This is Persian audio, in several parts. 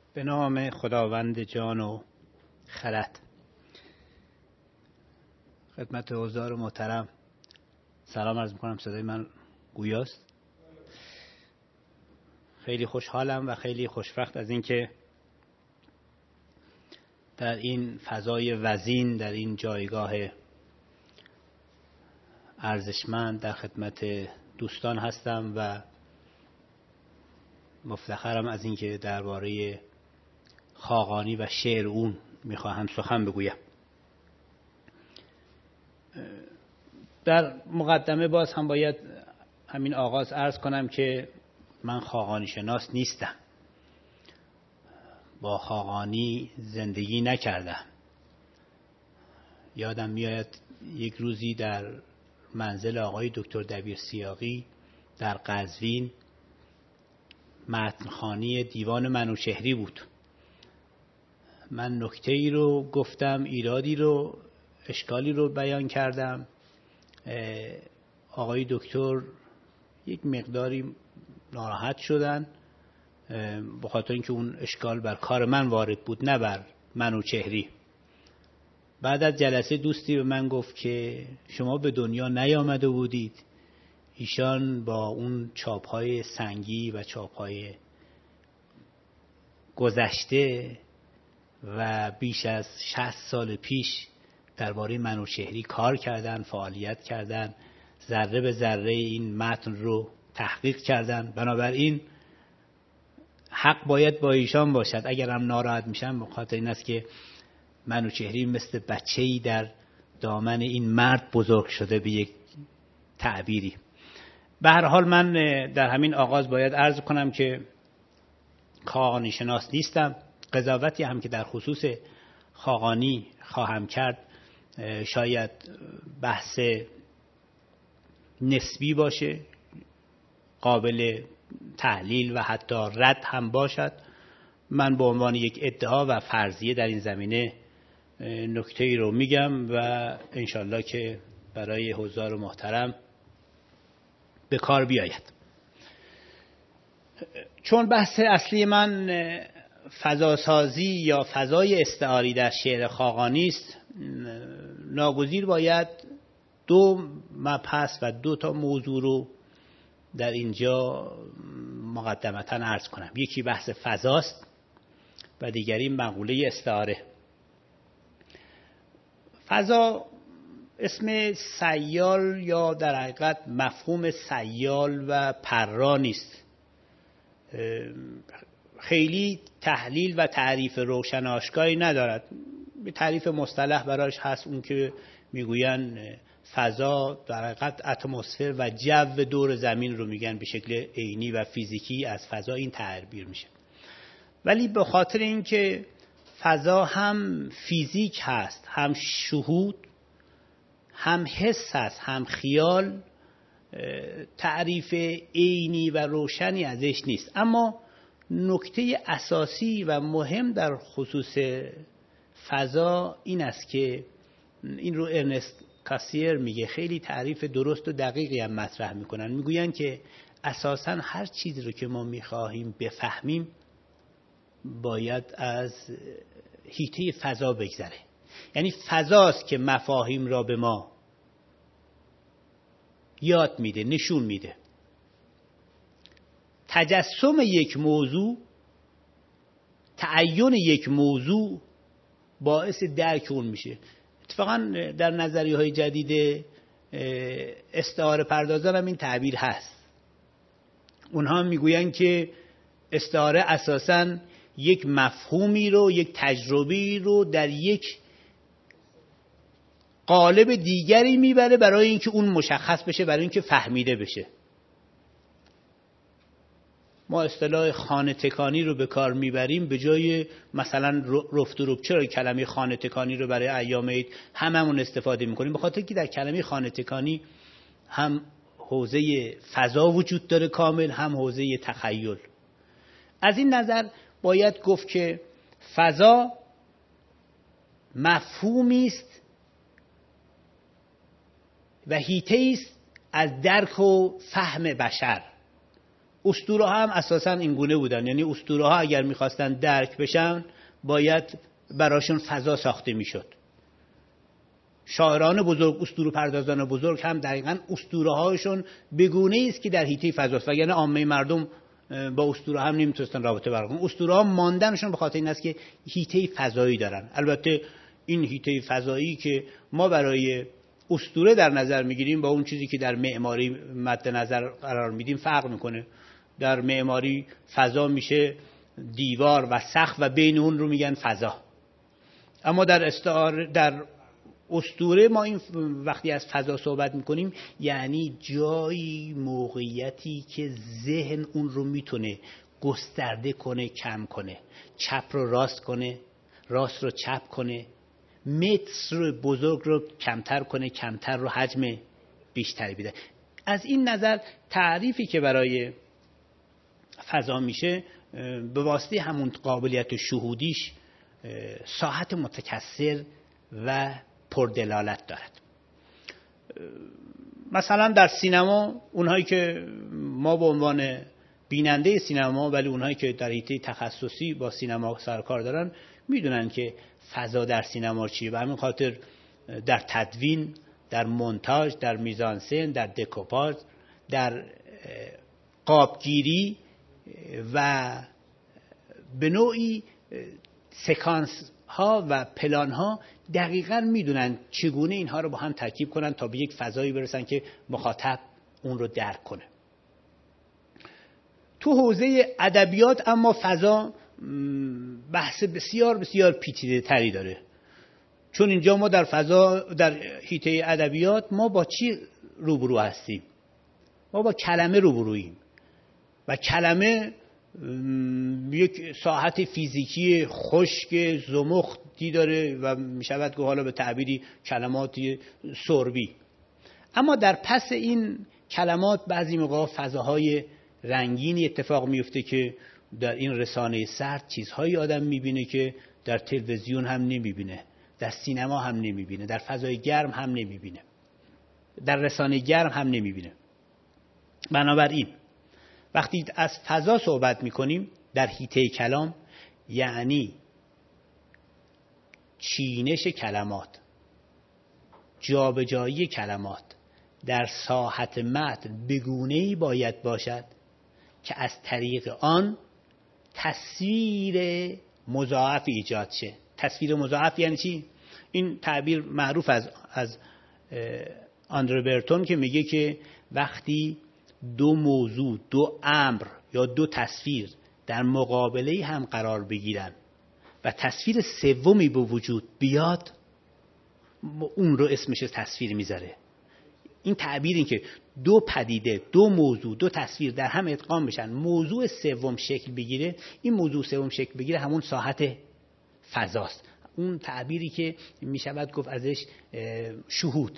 به نام خداوند جان و خرد. خدمت حضار محترم سلام عرض میکنم. صدای من گویاست؟ خیلی خوشحالم و خیلی خوشوقت از اینکه در این فضای وزین، در این جایگاه ارزشمند در خدمت دوستان هستم و مفتخرم از اینکه درباره خاقانی و شعر اون میخواهم سخن بگویم. در مقدمه باز هم باید همین آغاز عرض کنم که من خاقانی شناس نیستم، با خاقانی زندگی نکردم. یادم میاد یک روزی در منزل آقای دکتر دبیرسیاقی در قزوین متنخوانی دیوان منوچهری بود. من نکته ای رو گفتم، ایرادی رو، اشکالی رو بیان کردم. آقای دکتر یک مقداری ناراحت شدن به خاطر اینکه اون اشکال بر کار من وارد بود، نه بر منوچهری. بعد از جلسه دوستی به من گفت که شما به دنیا نیامده بودید. ایشان با اون چاپ‌های سنگی و چاپ‌های گذشته و بیش از 60 سال پیش درباره منوچهری کار کردن، فعالیت کردن، ذره به ذره این متن رو تحقیق کردن. بنابراین حق باید با ایشان باشد. اگرم ناراحت میشم به خاطر این است که منوچهری مثل بچه‌ای در دامن این مرد بزرگ شده به یک تعبیری. به هر حال من در همین آغاز باید عرض کنم که خاقانی شناس نیستم. قضاوتی هم که در خصوص خاقانی خواهم کرد شاید بحث نسبی باشه، قابل تحلیل و حتی رد هم باشد. من به عنوان یک ادعا و فرضیه در این زمینه نکته‌ای رو میگم و انشالله که برای حضار محترم به کار بیاید. چون بحث اصلی من فضاسازی یا فضای استعاری در شعر خاقانی است، ناگزیر باید دو مبحث و دو تا موضوع رو در اینجا مقدمتاً عرض کنم. یکی بحث فضاست و دیگری مقوله استعاره. فضا اسم سیال یا در حقیقت مفهوم سیال و پرا نیست. خیلی تحلیل و تعریف روشن آشکاری ندارد. به تعریف مصطلح براش هست اون که میگوین فضا در حقیقت اتمسفر و جو دور زمین رو میگن به شکل عینی و فیزیکی از فضا این تعبیر میشه. ولی به خاطر اینکه فضا هم فیزیک هست، هم شهود، هم حس هست، هم خیال، تعریف عینی و روشنی ازش نیست. اما نکته اساسی و مهم در خصوص فضا این است که این رو ارنست کاسیر میگه، خیلی تعریف درست و دقیقی هم مطرح میکنن. میگوین که اساساً هر چیزی رو که ما میخواهیم بفهمیم باید از حیطه فضا بگذره. یعنی فضاست که مفاهیم را به ما یاد میده، نشون میده. تجسم یک موضوع، تعین یک موضوع باعث درک اون میشه. اتفاقا در نظریه‌های جدید استعاره پردازان هم این تعبیر هست. اونها میگوین که استعاره اساساً یک مفهومی رو، یک تجربی رو در یک قالب دیگری میبره برای اینکه اون مشخص بشه، برای اینکه فهمیده بشه. ما اصطلاح خانه تکانی رو به کار میبریم به جای مثلا رفت و روب. چرا کلمه خانه تکانی رو برای ایام عید هممون استفاده میکنیم؟ به خاطر که در کلمه خانه تکانی هم حوزه فضا وجود داره کامل، هم حوزه تخیل. از این نظر باید گفت که فضا مفهومی است و حیطه‌ای است از درک و فهم بشر. اسطوره ها هم اساسا این گونه بودن، یعنی اسطوره ها اگر میخواستن درک بشن باید براشون فضا ساخته میشد. شاعران بزرگ، اسطوره پردازان بزرگ هم دقیقاً اسطوره هاشون به گونه‌ای است که در حیطه فضاست، وگرنه عامه مردم با اسطوره هم نمیتونستن رابطه برقرار کنن. اسطوره ها ماندنشون به خاطر این است که حیطه فضایی دارن. البته این حیطه فضایی که ما برای اسطوره در نظر میگیریم با اون چیزی که در معماری مد نظر قرار میدیم فرق میکنه. در معماری فضا میشه دیوار و سقف و بین اون رو میگن فضا. اما در اسطوره ما این وقتی از فضا صحبت میکنیم یعنی جایی، موقعیتی که ذهن اون رو میتونه گسترده کنه، کم کنه، چپ رو راست کنه، راست رو چپ کنه، متر رو بزرگ رو کمتر کنه، کمتر رو حجم بیشتری بده. از این نظر تعریفی که برای فضا میشه به واسطه همون قابلیت شهودیش ساحت متکثر و پردلالت دارد. مثلا در سینما اونهایی که ما به عنوان بیننده سینما، ولی اونهایی که در حیطه تخصصی با سینما سرکار دارن میدونن که فضا در سینما چیه. به همین خاطر در تدوین، در مونتاژ، در میزانسن، در دکوپاژ، در قابگیری و به نوعی سکانس ها و پلان ها دقیقاً میدونن چگونه اینها رو با هم ترکیب کنن تا به یک فضایی برسن که مخاطب اون رو درک کنه. تو حوزه ادبیات اما فضا بحث بسیار بسیار پیچیده تری داره، چون اینجا ما در فضا، در حیطه ادبیات ما با چی روبرو هستیم؟ ما با کلمه روبروییم و کلمه یک ساحت فیزیکی خشک زمختی داره و میشود که حالا به تعبیری کلماتی سربی. اما در پس این کلمات بعضی موقع فضاهای رنگینی اتفاق میفته که در این رسانه سرد چیزهایی آدم میبینه که در تلویزیون هم نمیبینه، در سینما هم نمیبینه، در فضای گرم هم نمیبینه، در رسانه گرم هم نمیبینه. بنابراین وقتی از فضا صحبت میکنیم در حیطه کلام، یعنی چینش کلمات، جابجایی کلمات در ساحت متن به گونه‌ای باید باشد که از طریق آن تصویر مضاعف ایجاد شه. تصویر مضاعف یعنی چی؟ این تعبیر معروف از آندره برتون که میگه که وقتی دو موضوع، دو امر یا دو تصویر در مقابله هم قرار بگیرن و تصویر سومی به وجود بیاد، اون رو اسمش تصویر میذاره. این تعبیر این که دو پدیده، دو موضوع، دو تصویر در هم ادغام بشن، موضوع سوم شکل بگیره، این موضوع سوم شکل بگیره همون ساحت فضاست. اون تعبیری که میشود گفت ازش شهود.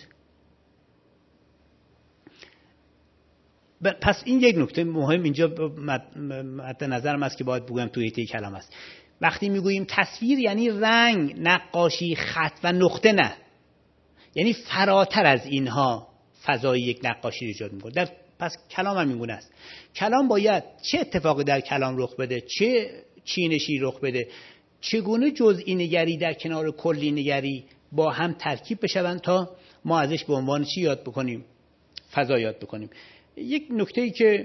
پس این یک نکته مهم اینجا مد نظرم است که باید بگم توی حیطه کلام است. وقتی میگوییم تصویر یعنی رنگ، نقاشی، خط و نقطه نه، یعنی فراتر از اینها فضای یک نقاشی ایجاد میکنه. پس کلام هم اینگونه است. کلام باید چه اتفاقی در کلام رخ بده، چه چینشی رخ بده، چگونه جزئی نگری در کنار کلی نگری با هم ترکیب بشوند تا ما ازش به عنوان چی یاد بکنیم؟ فضا یاد بکنیم. یک نکته‌ای که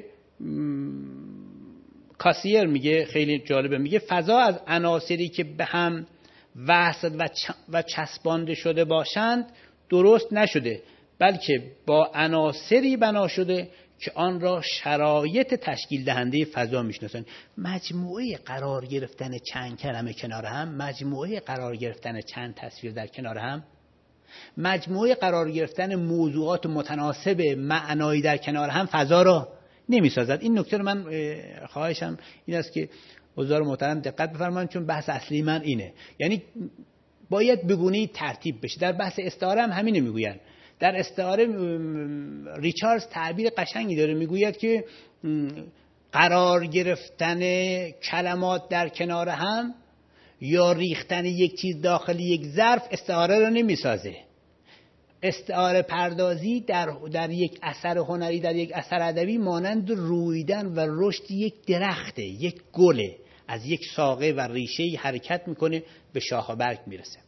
کاسیر میگه خیلی جالبه، میگه فضا از عناصری که به هم وصل و چسبانده شده باشند درست نشده، بلکه با عناصری بنا شده که آن را شرایط تشکیل دهنده فضا میشناسند. مجموعه قرار گرفتن چند کلمه کنار هم، مجموعه قرار گرفتن چند تصویر در کنار هم، مجموعه قرار گرفتن موضوعات متناسب معنایی در کنار هم فضا را نمیسازد. این نکته رو من خواهشم این است که حضار محترم دقت بفرمایید، چون بحث اصلی من اینه. یعنی باید بگونی ترتیب بشه. در بحث استعاره هم همینه میگوین. در استعاره ریچاردز تعبیر قشنگی داره، میگوید که قرار گرفتن کلمات در کنار هم یا ریختن یک چیز داخل یک ظرف استعاره رو نمیسازه. استعاره پردازی در یک اثر هنری، در یک اثر ادبی مانند رویدن و رشد یک درخته، یک گله، از یک ساقه و ریشه‌ای حرکت میکنه به شاخ و برگ میرسه.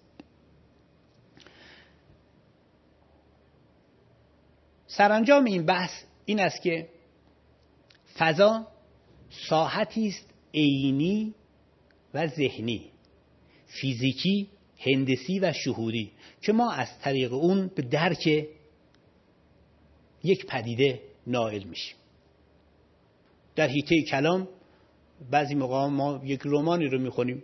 سرانجام این بحث این است که فضا ساحتی است عینی و ذهنی، فیزیکی، هندسی و شهودی که ما از طریق اون به درک یک پدیده نائل میشیم. در حیطه کلام بعضی موقع ما یک رمانی رو میخونیم،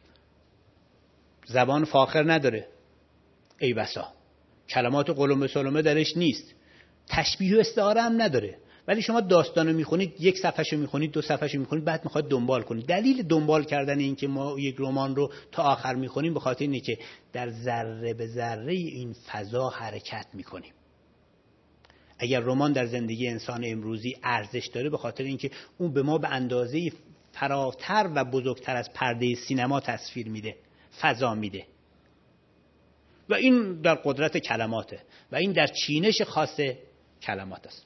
زبان فاخر نداره، ای بسا کلمات قلم سلمه درش نیست، تشبیه و استعاره هم نداره، ولی شما داستانو میخونید، یک صفحه‌شو میخونید، دو صفحه‌شو میخونید، بعد میخواد دنبال کنید. دلیل دنبال کردن این که ما یک رمان رو تا آخر میخونیم به خاطر اینه که در ذره به ذره این فضا حرکت میکنیم. اگر رمان در زندگی انسان امروزی ارزش داره به خاطر اینکه اون به ما به اندازه فراتر و بزرگتر از پرده سینما تصویر میده، فضا میده. و این در قدرت کلماته و این در چینش خاص کلمات است.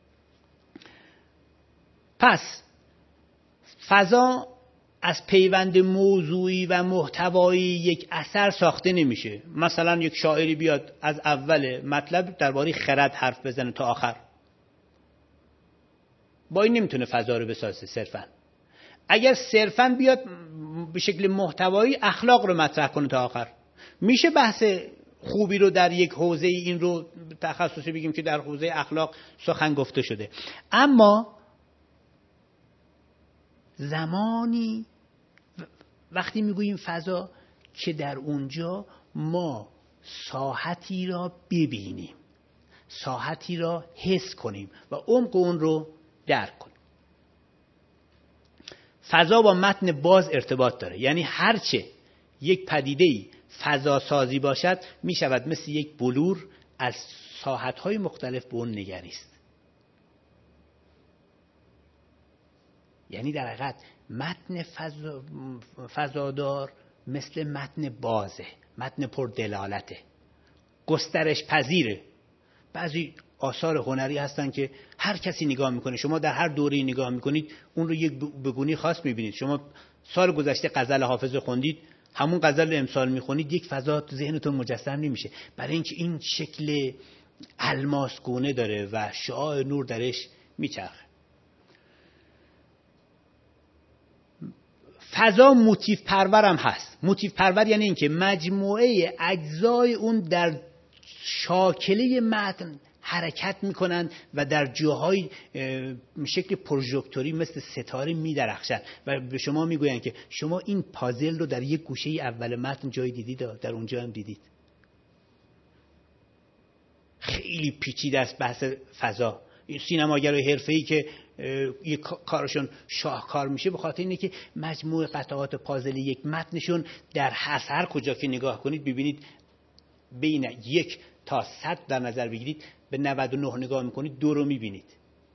پس فضا از پیوند موضوعی و محتوایی یک اثر ساخته نمیشه. مثلا یک شاعری بیاد از اول مطلب درباره خرد حرف بزنه تا آخر، با این نمیتونه فضا رو بسازه صرفا. اگر صرفا بیاد به شکل محتوایی اخلاق رو مطرح کنه تا آخر، میشه بحث خوبی رو در یک حوزه این رو تخصصی بگیم که در حوزه اخلاق سخن گفته شده. اما زمانی وقتی میگوییم فضا که در اونجا ما ساحتی را ببینیم، ساحتی را حس کنیم و عمق اون رو درک کنیم. فضا با متن باز ارتباط داره، یعنی هرچه یک پدیده‌ای فضا سازی باشد می شود مثل یک بلور از ساحت‌های مختلف به اون نگریست. یعنی در حقیقت متن فضادار مثل متن بازه، متن پر دلالته، گسترش پذیره. بعضی آثار هنری هستن که هر کسی نگاه میکنه، شما در هر دوره‌ای نگاه میکنید اون رو یک بگونی خاص میبینید. شما سال گذشته غزل حافظ خوندید، همون غزل امسال میخونید، یک فضا تو ذهنتون مجسم نمیشه، برای اینکه این شکل الماسگونه داره و شعاع نور درش میچرخه. فضا موتیف پرور هم هست. موتیف پرور یعنی اینکه مجموعه اجزای اون در شاکله متن حرکت میکنند و در جاهای شکل پروژکتوری مثل ستاره میدرخشند و به شما میگویند که شما این پازل رو در یک گوشه اول متن جای دیدید، در اونجا هم دیدید. خیلی پیچیده است بحث فضا. این سینماگرای حرفه‌ای که یک کارشون شاهکار میشه به خاطر اینه که مجموع قطعات پازل یک متنشون در هر کجا که نگاه کنید ببینید بین 1 تا 100 در نظر بگیرید، به 99 نگاه میکنید 2 رو میبینید،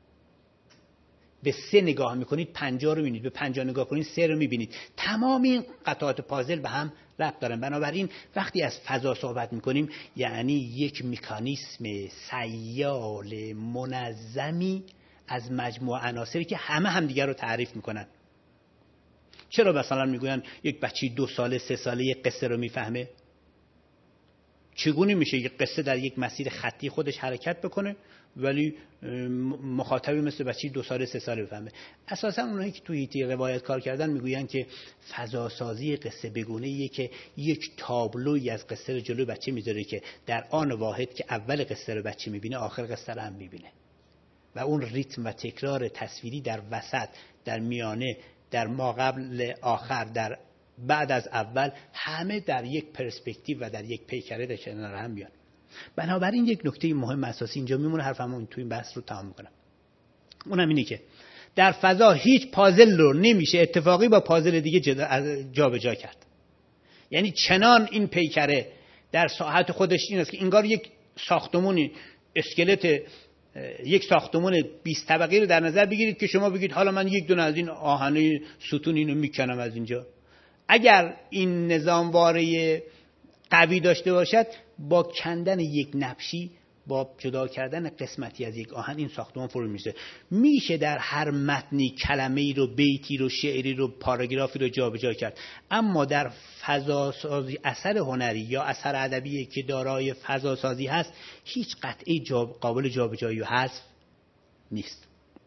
به 3 نگاه میکنید 50 رو میبینید، به 50 نگاه کنید 3 رو میبینید. تمام این قطعات پازل به هم ربط دارن. بنابراین وقتی از فضا صحبت میکنیم یعنی یک مکانیسم سیال منظمی از مجموعه عناصری که همه دیگر رو تعریف میکنن. چرا مثلا میگوین یک بچه 2 ساله 3 ساله یک قصه رو میفهمه؟ چگونه میشه یک قصه در یک مسیر خطی خودش حرکت بکنه ولی مخاطبی مثل بچه 2 ساله 3 ساله بفهمه؟ اساسا اونایی که توی روایت کار کردن میگوین که فضاسازی قصه بگونه‌ایه که یک تابلوی از قصه رو جلوی بچه میذاره که در آن واحد که اول قصه رو بچه میبینه آخر قصه رو هم میبینه و اون ریتم و تکرار تصویری در وسط، در میانه، در ماقبل آخر، در بعد از اول، همه در یک پرسپکتیو و در یک پیکره در کنار هم بیان. بنابراین یک نکته مهم اساسی اینجا میمونه، حرفمو تو این بحث رو تمام میکنم. اونم اینه که در فضا هیچ پازل رو نمیشه اتفاقی با پازل دیگه جابجا کرد. یعنی چنان این پیکره در ساحت خودش این است که انگار یک ساختمونی، اسکلت یک ساختمان 20 طبقه رو در نظر بگیرید که شما بگید حالا من یک دونه از این آهنه ستون اینو میکنم از اینجا. اگر این نظامواره قوی داشته باشد با کندن یک نبشی، با جدا کردن قسمتی از یک آهن این ساختمان فرو میشه. میشه در هر متنی کلمه‌ای رو، بیتی رو، شعری رو، پاراگرافی رو جابجا کرد، اما در فضاسازی اثر هنری یا اثر ادبی که دارای فضاسازی هست هیچ قطعه قابل جابجایی و حذف نیست.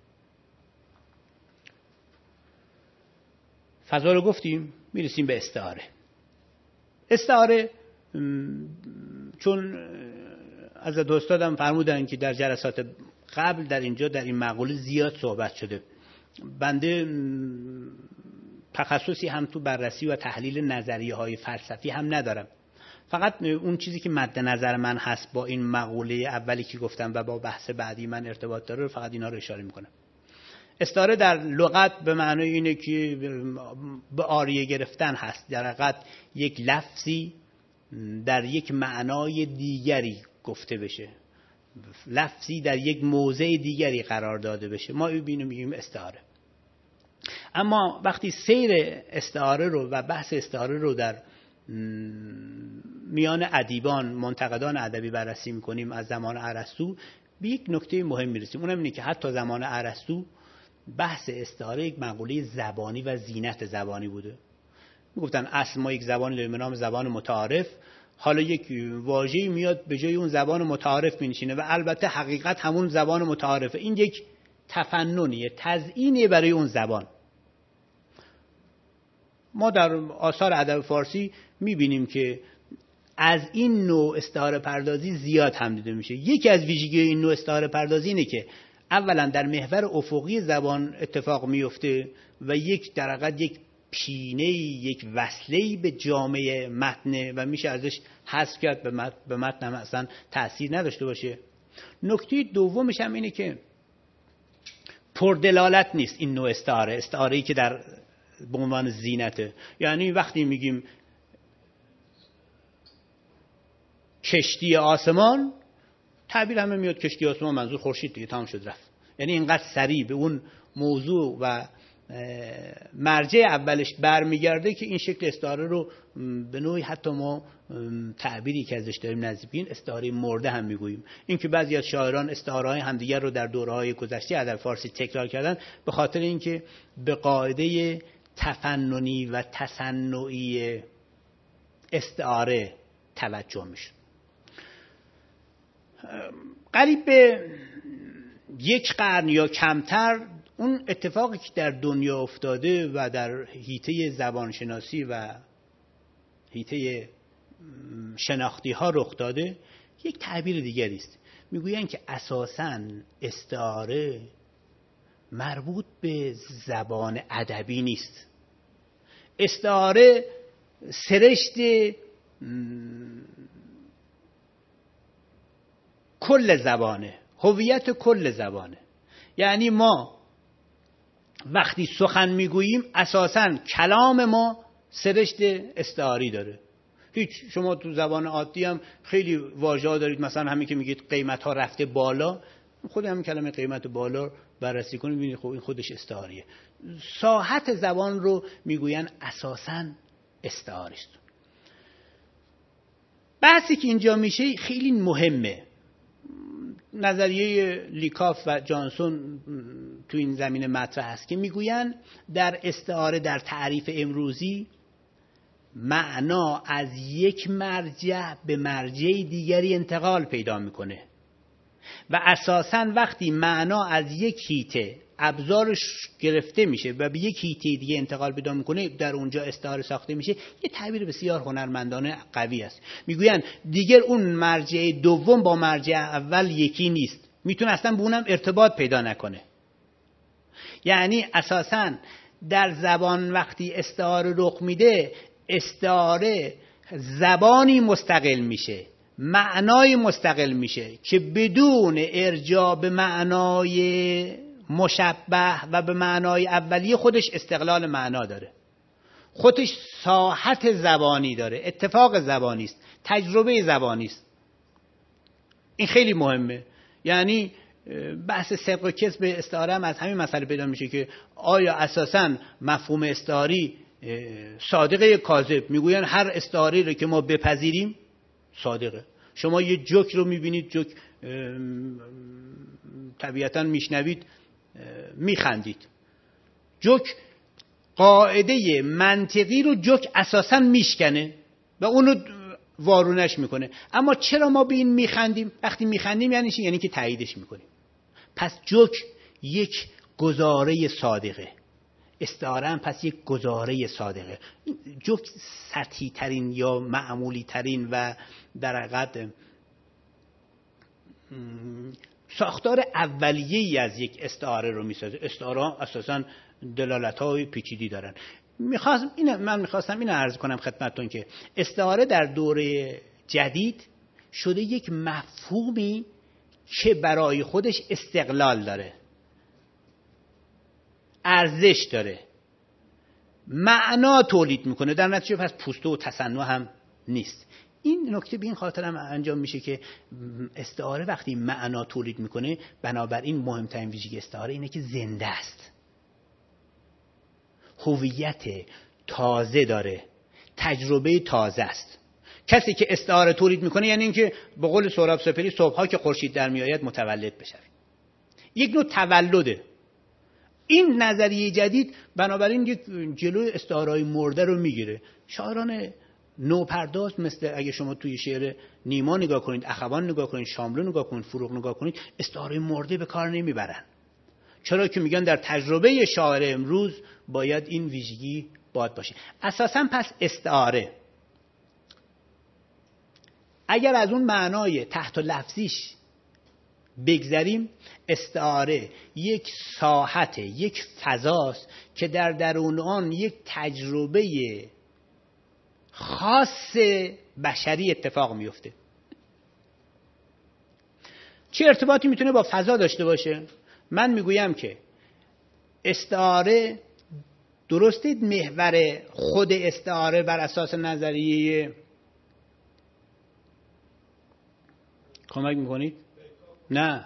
فضا رو گفتیم، میرسیم به استعاره. استعاره چون از استادم فرمودن که در جلسات قبل در اینجا در این مقوله زیاد صحبت شده، بنده تخصصی هم تو بررسی و تحلیل نظریه های فلسفی هم ندارم، فقط اون چیزی که مد نظر من هست با این مقوله اولی که گفتم و با بحث بعدی من ارتباط داره فقط اینا رو اشاره میکنم. استعاره در لغت به معنای اینه که به آریه گرفتن هست، در حقیقت یک لفظی در یک معنای دیگری گفته بشه، لفظی در یک موضع دیگری قرار داده بشه، ما اینو میگیم استعاره. اما وقتی سیر استعاره رو و بحث استعاره رو در میان ادیبان، منتقدان ادبی بررسی میکنیم از زمان ارسطو، به یک نکته مهم میرسیم، اونم اینه که حتی زمان ارسطو بحث استعاره یک مقوله زبانی و زینت زبانی بوده. میگفتن اصل ما یک زبانی داریم به نام زبان متعارف، حالا یک واژه‌ای میاد به جای اون زبان متعارف مینشینه و البته حقیقت همون زبان متعارفه. این یک تفننیه، تزیینه برای اون زبان. ما در آثار ادب فارسی میبینیم که از این نوع استعاره پردازی زیاد هم دیده میشه. یکی از ویژگی این نوع استعاره پردازی اینه که اولا در محور افقی زبان اتفاق میفته و یک در حقیقت یک پینه، یک وصله به جامعه متن و میشه ازش حذف کرد، به متن هم اصلا تأثیر نداشته باشه. نکته دومش هم اینه که پردلالت نیست این نوع استعاره، استعاره‌ای که در به عنوان زینته. یعنی وقتی میگیم کشتی آسمان، تعبیر همه میاد کشتی آسمان، منظور خورشید دیگه، تمام شد رفت. یعنی اینقدر سریع به اون موضوع و مرجع اولش برمیگرده که این شکل استعاره رو به نوعی حتی ما تعبیری که ازش داریم نزدیکین استعاره مرده هم میگوییم. این که بعضی از شاعران استعاره‌های همدیگر رو در دوره‌های گذشته ادب فارسی تکرار کردن به خاطر اینکه به قاعده تفننی و تصنعی استعاره توجه میشه. قریب به یک قرن یا کمتر اون اتفاقی که در دنیا افتاده و در حیطه زبانشناسی و حیطه شناختی ها رخ داده یک تعبیر دیگری است. میگویند که اساساً استعاره مربوط به زبان ادبی نیست. استعاره سرشت کل زبانه، هویت کل زبانه. یعنی ما وقتی سخن میگوییم اساساً کلام ما سرشت استعاری داره. هیچ، شما تو زبان عادی هم خیلی واژه‌ها دارید، مثلا همین که میگید قیمت ها رفته بالا، خود همین کلمه قیمت بالا بررسی کنید ببینید خب این خودش استعاریه. ساحت زبان رو میگوین اساساً استعاره است. بحثی که اینجا میشه خیلی مهمه. نظریه لیکاف و جانسون تو این زمینه مطرح است که میگوین در استعاره در تعریف امروزی معنا از یک مرجع به مرجع دیگری انتقال پیدا میکنه و اساساً وقتی معنا از یک حیطه ابزارش گرفته میشه و به یک حیطه دیگه انتقال پیدا میکنه، در اونجا استعاره ساخته میشه. یه تعبیر بسیار هنرمندانه قوی است. میگوین دیگر اون مرجع دوم با مرجع اول یکی نیست، میتونه اصلا به اونم ارتباط پیدا نکنه. یعنی اساساً در زبان وقتی استعاره رخ میده، استعاره زبانی مستقل میشه، معنای مستقل میشه که بدون ارجاع به معنای مشبه و به معنای اولیه خودش استقلال معنا داره، خودش ساحت زبانی داره، اتفاق زبانی است، تجربه زبانی است. این خیلی مهمه. یعنی بحث صدق و کذب استعاره هم از همین مسئله پیدا میشه که آیا اساساً مفهوم استعاری صادقه یا کاذب. میگوین هر استعاری رو که ما بپذیریم صادقه، شما یه جوک رو میبینید، جوک طبیعتاً میشنوید میخندید. جوک قاعده منطقی رو جوک اساساً میشکنه و اونو وارونش میکنه. اما چرا ما به این میخندیم؟ وقتی میخندیم یعنی چی؟ یعنی که تاییدش میکنیم. پس جوک یک گزاره صادقه، استعاره هم پس یک گزاره صادقه. جوک سطحی ترین یا معمولی ترین و در حقیقت ساختار اولیه‌ای از یک استعاره رو میسازه. استعاره اساساً دلالت‌های پیچیده‌ای دارن. من میخواستم اینو عرض کنم خدمتتون که استعاره در دوره جدید شده یک مفهومی که برای خودش استقلال داره، ارزش داره، معنا تولید میکنه، در نتیجه پس پوسته و تصنع هم نیست. این نکته به این خاطر هم انجام میشه که استعاره وقتی معنا تولید میکنه، بنابراین مهمترین ویژگی استعاره اینه که زنده است، هویت تازه داره، تجربه تازه است. کسی که استعاره تولید میکنه یعنی اینکه به قول سهراب سپهری صبح‌ها که خورشید در میآید متولد بشه. یک نوع تولده. این نظریه جدید بنابراین یک جلوی استعاره‌های مرده رو میگیره. شاعران نوپرداز مثل اگه شما توی شعر نیما نگاه کنید، اخوان نگاه کنید، شاملو نگاه کنید، فروغ نگاه کنید، استعاره مرده به کار نمیبرن. چرا که میگن در تجربه شاعر امروز باید این ویژگی باید باشه. اساساً پس استعاره اگر از اون معنای تحت لفظیش بگذریم، استعاره یک ساحت، یک فضاست که در درون آن یک تجربه خاص بشری اتفاق میفته. چه ارتباطی میتونه با فضا داشته باشه؟ من میگویم که استعاره درسته محور خود استعاره بر اساس نظریه کمک میکنید؟ نه،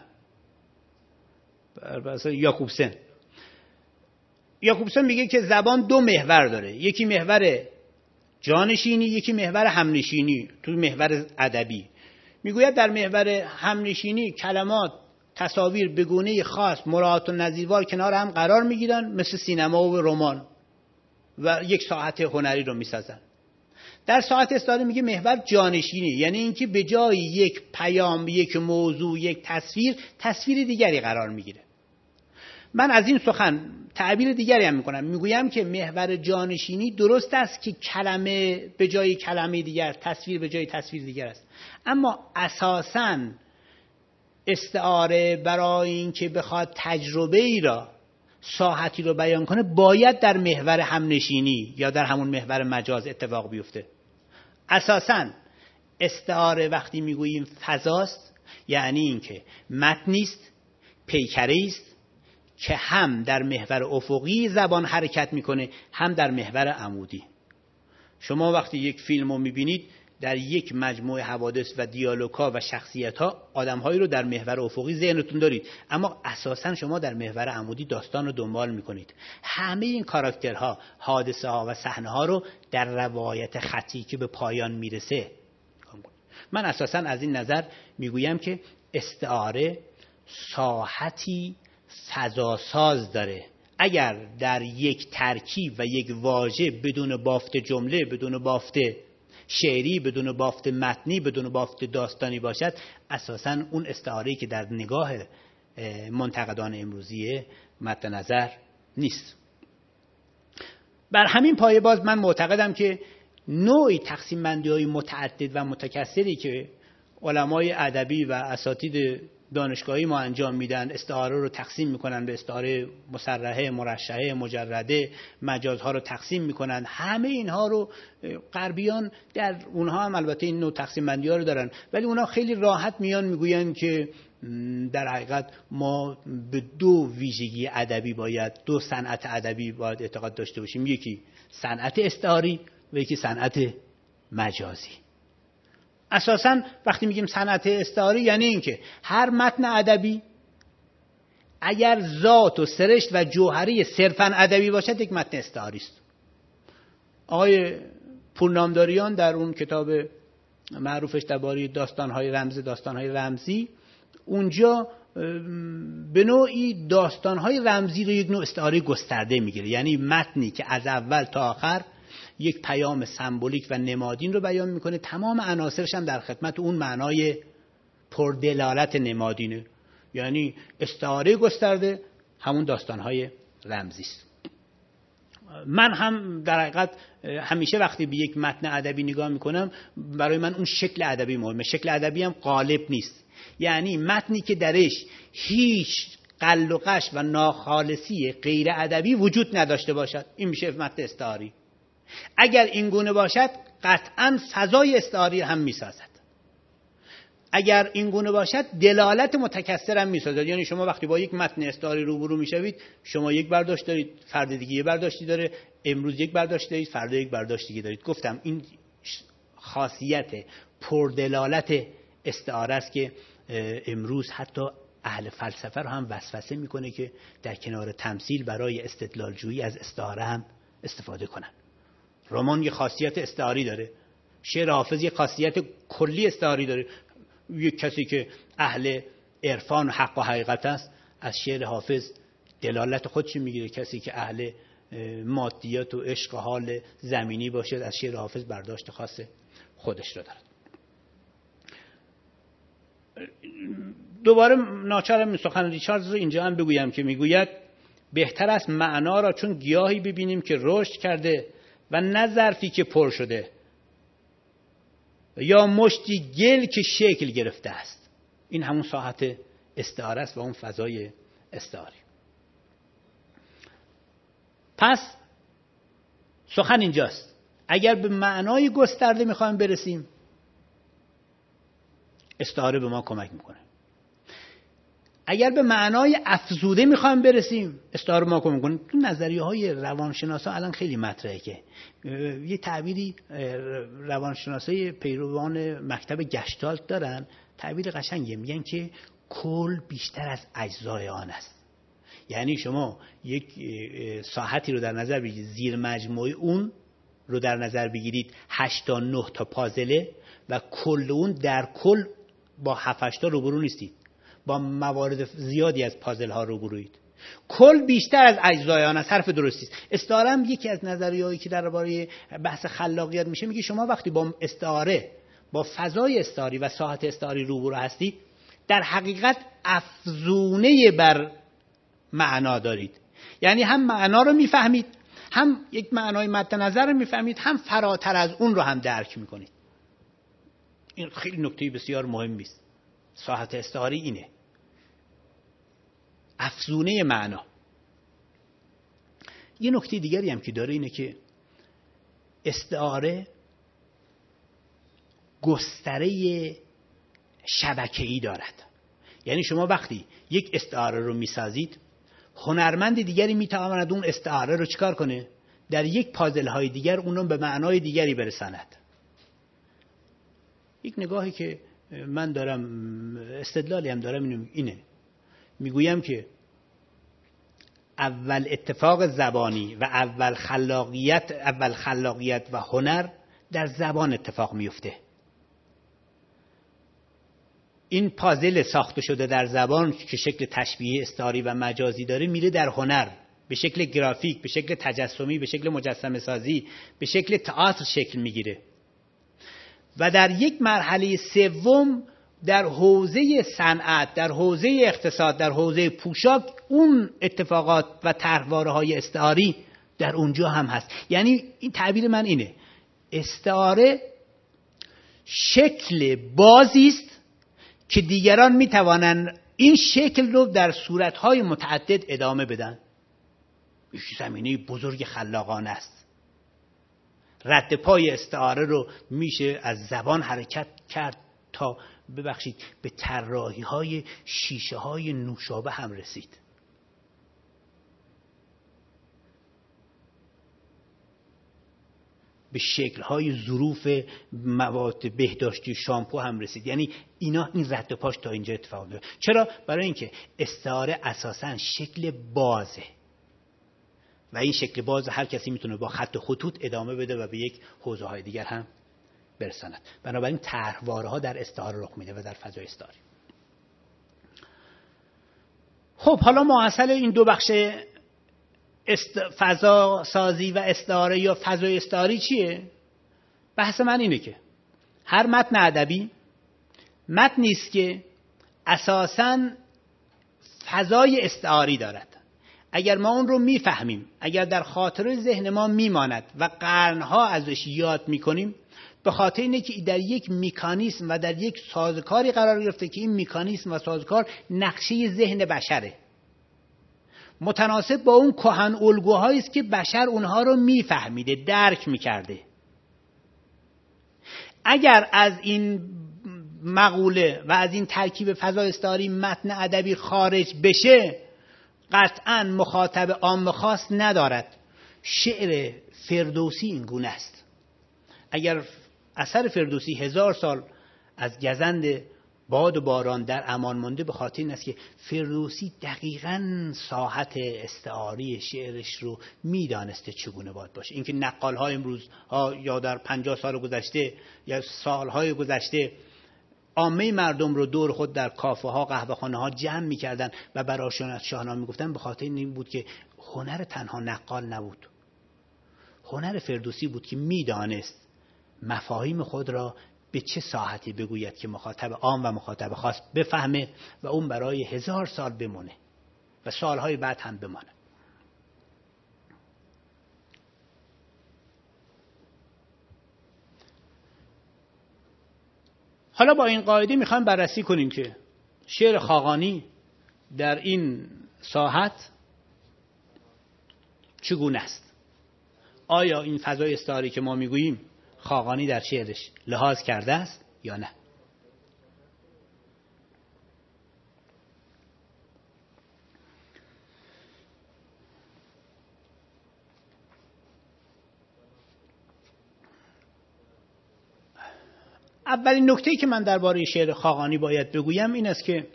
بر اساس یاکوبسن میگه که زبان دو محور داره، یکی محور جانشینی، یکی محور همنشینی. تو محور ادبی میگوید در محور همنشینی کلمات، تصاویر به گونه خاص مراعات و نظیروار کنار هم قرار میگیرن، مثل سینما و رمان، و یک ساعت هنری رو میسازن. در ساعت استعاره میگه محور جانشینی، یعنی اینکه به جای یک پیام، یک موضوع، یک تصویر دیگری قرار میگیره. من از این سخن تعبیر دیگری هم میکنم، میگویم که محور جانشینی درست است که کلمه به جای کلمه دیگر، تصویر به جای تصویر دیگر است، اما اساساً استعاره برای اینکه بخواد تجربه ای را، ساحتی رو بیان کنه، باید در محور همنشینی یا در همون محور مجاز اتفاق بیفته. اساساً استعاره وقتی میگوییم فضاست، یعنی اینکه متنی است، پیکری است که هم در محور افقی زبان حرکت میکنه، هم در محور عمودی. شما وقتی یک فیلم رو میبینید، در یک مجموعه حوادث و دیالوگ‌ها و شخصیت‌ها آدم‌هایی رو در محور افقی ذهنتون دارید، اما اساساً شما در محور عمودی داستان رو دنبال می‌کنید. همه این کاراکترها، حادثه‌ها و صحنه‌ها رو در روایت خطی که به پایان میرسه. من اساساً از این نظر میگویم که استعاره ساحتی فضاساز داره. اگر در یک ترکیب و یک واژه بدون بافت جمله، بدون بافت شعری، بدون بافت متنی، بدون بافت داستانی باشد، اساساً اون استعاره‌ای که در نگاه منتقدان امروزیه مد نظر نیست. بر همین پایه باز من معتقدم که نوعی تقسیم بندی‌های متعدد و متکثری که علمای ادبی و اساتید دانشگاهی ما انجام میدن، استعاره رو تقسیم میکنن به استعاره مصرحه، مرشحه، مجرده، مجازها رو تقسیم میکنن. همه اینها رو غربیان در اونها هم البته این نوع تقسیم بندی ها رو دارن، ولی اونها خیلی راحت میان میگوین که در حقیقت ما به دو ویژگی ادبی باید، دو صنعت ادبی باید اعتقاد داشته باشیم، یکی صنعت استعاری و یکی صنعت مجازی. اساساً وقتی میگیم صنعت استعاری یعنی اینکه هر متن ادبی اگر ذات و سرشت و جوهری صرفاً ادبی باشد، یک متن استعاری است. آقای پورنامداریان در اون کتاب معروفش درباره داستان‌های رمزی، اونجا به نوعی داستان‌های رمزی رو یک نوع استعاره گسترده میگیره، یعنی متنی که از اول تا آخر یک پیام سمبولیک و نمادین رو بیان میکنه، تمام عناصرش هم در خدمت اون معنای پردلالت نمادینه، یعنی استعاره گسترده همون داستان‌های رمزی است. من هم در حقیقت همیشه وقتی به یک متن ادبی نگاه میکنم، برای من اون شکل ادبی مهمه. شکل ادبی هم غالب نیست، یعنی متنی که درش هیچ قل و قش و ناخالصی غیر ادبی وجود نداشته باشد، این میشه متن استعاری. اگر این گونه باشد قطعاً فضای استعاری هم میسازد. اگر این گونه باشد دلالت متکثر هم میسازد. یعنی شما وقتی با یک متن استعاری روبرو میشوید، شما یک برداشت دارید، فرد دیگه یک برداشتی داره، امروز یک برداشت دارید، فردا یک برداشت دیگه دارید. گفتم این خاصیت پردلالت استعاره است که امروز حتی اهل فلسفه رو هم وسوسه میکنه که در کنار تمثیل برای استدلال جویی از استعاره هم استفاده کنن. رمان یه خاصیت استعاری داره، شعر حافظ یه خاصیت کلی استعاری داره. یک کسی که اهل عرفان حق و حقیقت است از شعر حافظ دلالت خودش میگیره، کسی که اهل مادیات و عشق و حال زمینی باشد از شعر حافظ برداشت خاص خودش رو دارد. دوباره ناچارم سخن ریچاردز رو اینجا هم بگویم که میگوید بهتر است معنا را چون گیاهی ببینیم که رشد کرده و نه ظرفی که پر شده، یا مشتی گل که شکل گرفته است. این همون ساحت استعاره است و اون فضای استعاری. پس سخن اینجاست، اگر به معنای گسترده میخوایم برسیم استعاره به ما کمک میکنه. اگر به معنای افزوده میخوایم برسیم استعاره ما کمک میکنه. تو نظریه‌های روانشناسا الان خیلی مطرحه که یه تعبیری روانشناسای پیروان مکتب گشتالت دارن، تعبیر قشنگه، میگن که کل بیشتر از اجزای آن است. یعنی شما یک ساحتی رو در نظر بگیرید، زیر مجموعه اون رو در نظر بگیرید 8 تا 9 تا پازله و کل اون در کل با 7-8 تا روبرو نیستید، با موارد زیادی از پازل ها روبروید. کل بیشتر از اجزای آن است. حرف درستی است. استعاره هم یکی از نظریه‌ای که درباره بحث خلاقیت میشه، میگه شما وقتی با استعاره، با فضای استعاری و ساحت استعاری روبرو هستید، در حقیقت افزونه بر معنا دارید. یعنی هم معنا رو میفهمید، هم یک معنای مد نظر رو میفهمید، هم فراتر از اون رو هم درک میکنید. این خیلی نکته بسیار مهمی است. ساحت استعاری اینه، افزونه معنا. یه نکته دیگری هم که داره اینه که استعاره گستره شبکه‌ای دارد. یعنی شما وقتی یک استعاره رو میسازید، هنرمند دیگری میتواند اون استعاره رو چیکار کنه؟ در یک پازل های دیگر اون رو به معنای دیگری برساند. یک نگاهی که من دارم، استدلالی هم دارم، اینه، میگویم که اول اتفاق زبانی و اول خلاقیت و هنر در زبان اتفاق میفته. این پازل ساخته شده در زبان که شکل تشبیه استعاری و مجازی داره، میره در هنر به شکل گرافیک، به شکل تجسمی، به شکل مجسمه سازی، به شکل تئاتر شکل میگیره. و در یک مرحله سوم در حوزه صنعت، در حوزه اقتصاد، در حوزه پوشاک، اون اتفاقات و طرحواره‌های استعاری در اونجا هم هست. یعنی این تعبیر من اینه، استعاره شکل بازی است که دیگران میتوانند این شکل رو در صورتهای متعدد ادامه بدن. این زمینه بزرگ خلاقانه است. رد پای استعاره رو میشه از زبان حرکت کرد تا به طراحی های شیشه های نوشابه هم رسید. به شکل های ظروف مواد بهداشتی شامپو هم رسید. یعنی این رد پاش تا اینجا اتفاق داره. چرا؟ برای اینکه استعاره اساساً شکل بازه و این شکل باز هر کسی میتونه با خط و خطوط ادامه بده و به یک حوزه های دیگر هم برساند. بنابراین طرحواره‌ها در استعاره رخ میده و در فضای استعاری. خب حالا ماحصل این دو بخش فضا سازی و استعاره یا فضای استعاری چیه؟ بحث من اینه که هر متن ادبی متنی است که اساساً فضای استعاری دارد. اگر ما اون رو میفهمیم، اگر در خاطر ذهن ما میماند و قرنها ازش یاد میکنیم، به خاطر اینه که در یک مکانیسم و در یک سازوکاری قرار گرفته که این مکانیسم و سازوکار نقشه ذهن بشره، متناسب با اون کهن الگوهایی است که بشر اونها رو میفهمیده، درک میکرده. اگر از این مقوله و از این ترکیب فضای استعاری متن ادبی خارج بشه، قطعاً مخاطب عام خاص ندارد. شعر فردوسی این گونه است. اگر اثر فردوسی 1000 سال از گزند باد و باران در امان مونده، به خاطر این است که فردوسی دقیقاً ساحت استعاری شعرش رو میدانسته چگونه باید باشه. اینکه نقال‌های امروز یا در 50 سال گذشته یا سال‌های گذشته عامه مردم رو دور خود در کافه ها، قهوه خانه ها جمع می‌کردن و براشون از شاهنامه میگفتن، به خاطر این بود که هنر تنها نقال نبود، هنر فردوسی بود که میدانست مفاهیم خود را به چه ساحتی بگوید که مخاطب عام و مخاطب خاص بفهمه و اون برای 1000 سال بمونه و سالهای بعد هم بمانه. حالا با این قاعده میخوایم بررسی کنیم که شعر خاقانی در این ساحت چگونه است. آیا این فضای استعاری که ما میگوییم خاقانی در شعرش لحاظ کرده است یا نه؟ اولین نکته‌ای که من درباره شعر خاقانی باید بگویم این است که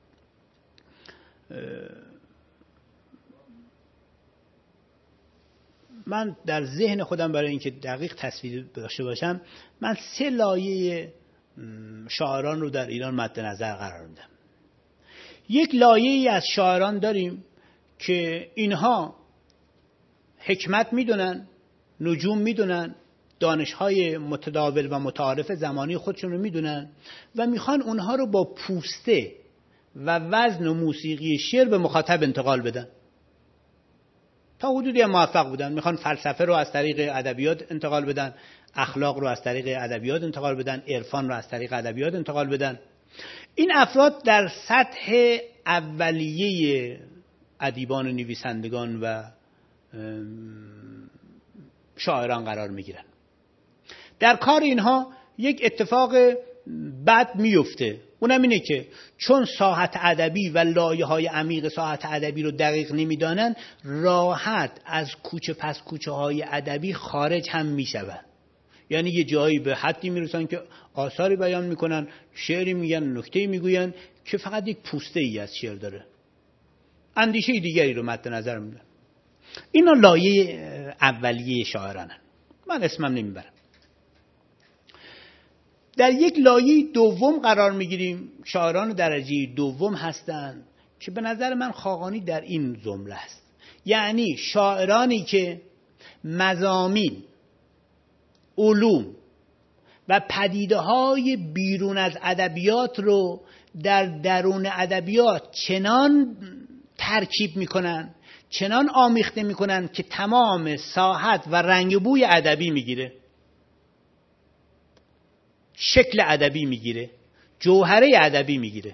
من در ذهن خودم برای اینکه دقیق تصویر داشته باشم، من 3 لایه شاعران رو در ایران مد نظر قرار میدم. یک لایه‌ای از شاعران داریم که اینها حکمت میدونن، نجوم میدونن، دانش‌های متداول و متعارف زمانی خودشون رو میدونن و میخوان اونها رو با پوسته و وزن و موسیقی شعر به مخاطب انتقال بدن. تا حدودی هم موفق بودن. میخوان فلسفه رو از طریق ادبیات انتقال بدن، اخلاق رو از طریق ادبیات انتقال بدن، عرفان رو از طریق ادبیات انتقال بدن. این افراد در سطح اولیه ادیبان و نویسندگان و شاعران قرار میگیرن. در کار اینها یک اتفاق بد میفته، اونم اینه که چون ساحت ادبی و لایه‌های عمیق ساحت ادبی رو دقیق نمیدانن، راحت از کوچه پس کوچه های ادبی خارج هم میشون. یعنی یه جایی به حدی میرسن که آثاری بیان میکنن، شعری میگن، نکته‌ای میگوین که فقط یک پوسته ای از شعر داره، اندیشه دیگری رو مد نظر میدن. اینا لایه اولیه شاعرانن، من اسمم نمیبرم. در یک لایه دوم قرار میگیریم، شاعران درجه دوم هستند که به نظر من خاقانی در این زمره است. یعنی شاعرانی که مضامین، علوم و پدیده‌های بیرون از ادبیات رو در درون ادبیات چنان ترکیب میکنن، چنان آمیخته میکنن که تمام ساحت و رنگ بوی ادبی میگیره، شکل ادبی میگیره، جوهره ادبی میگیره.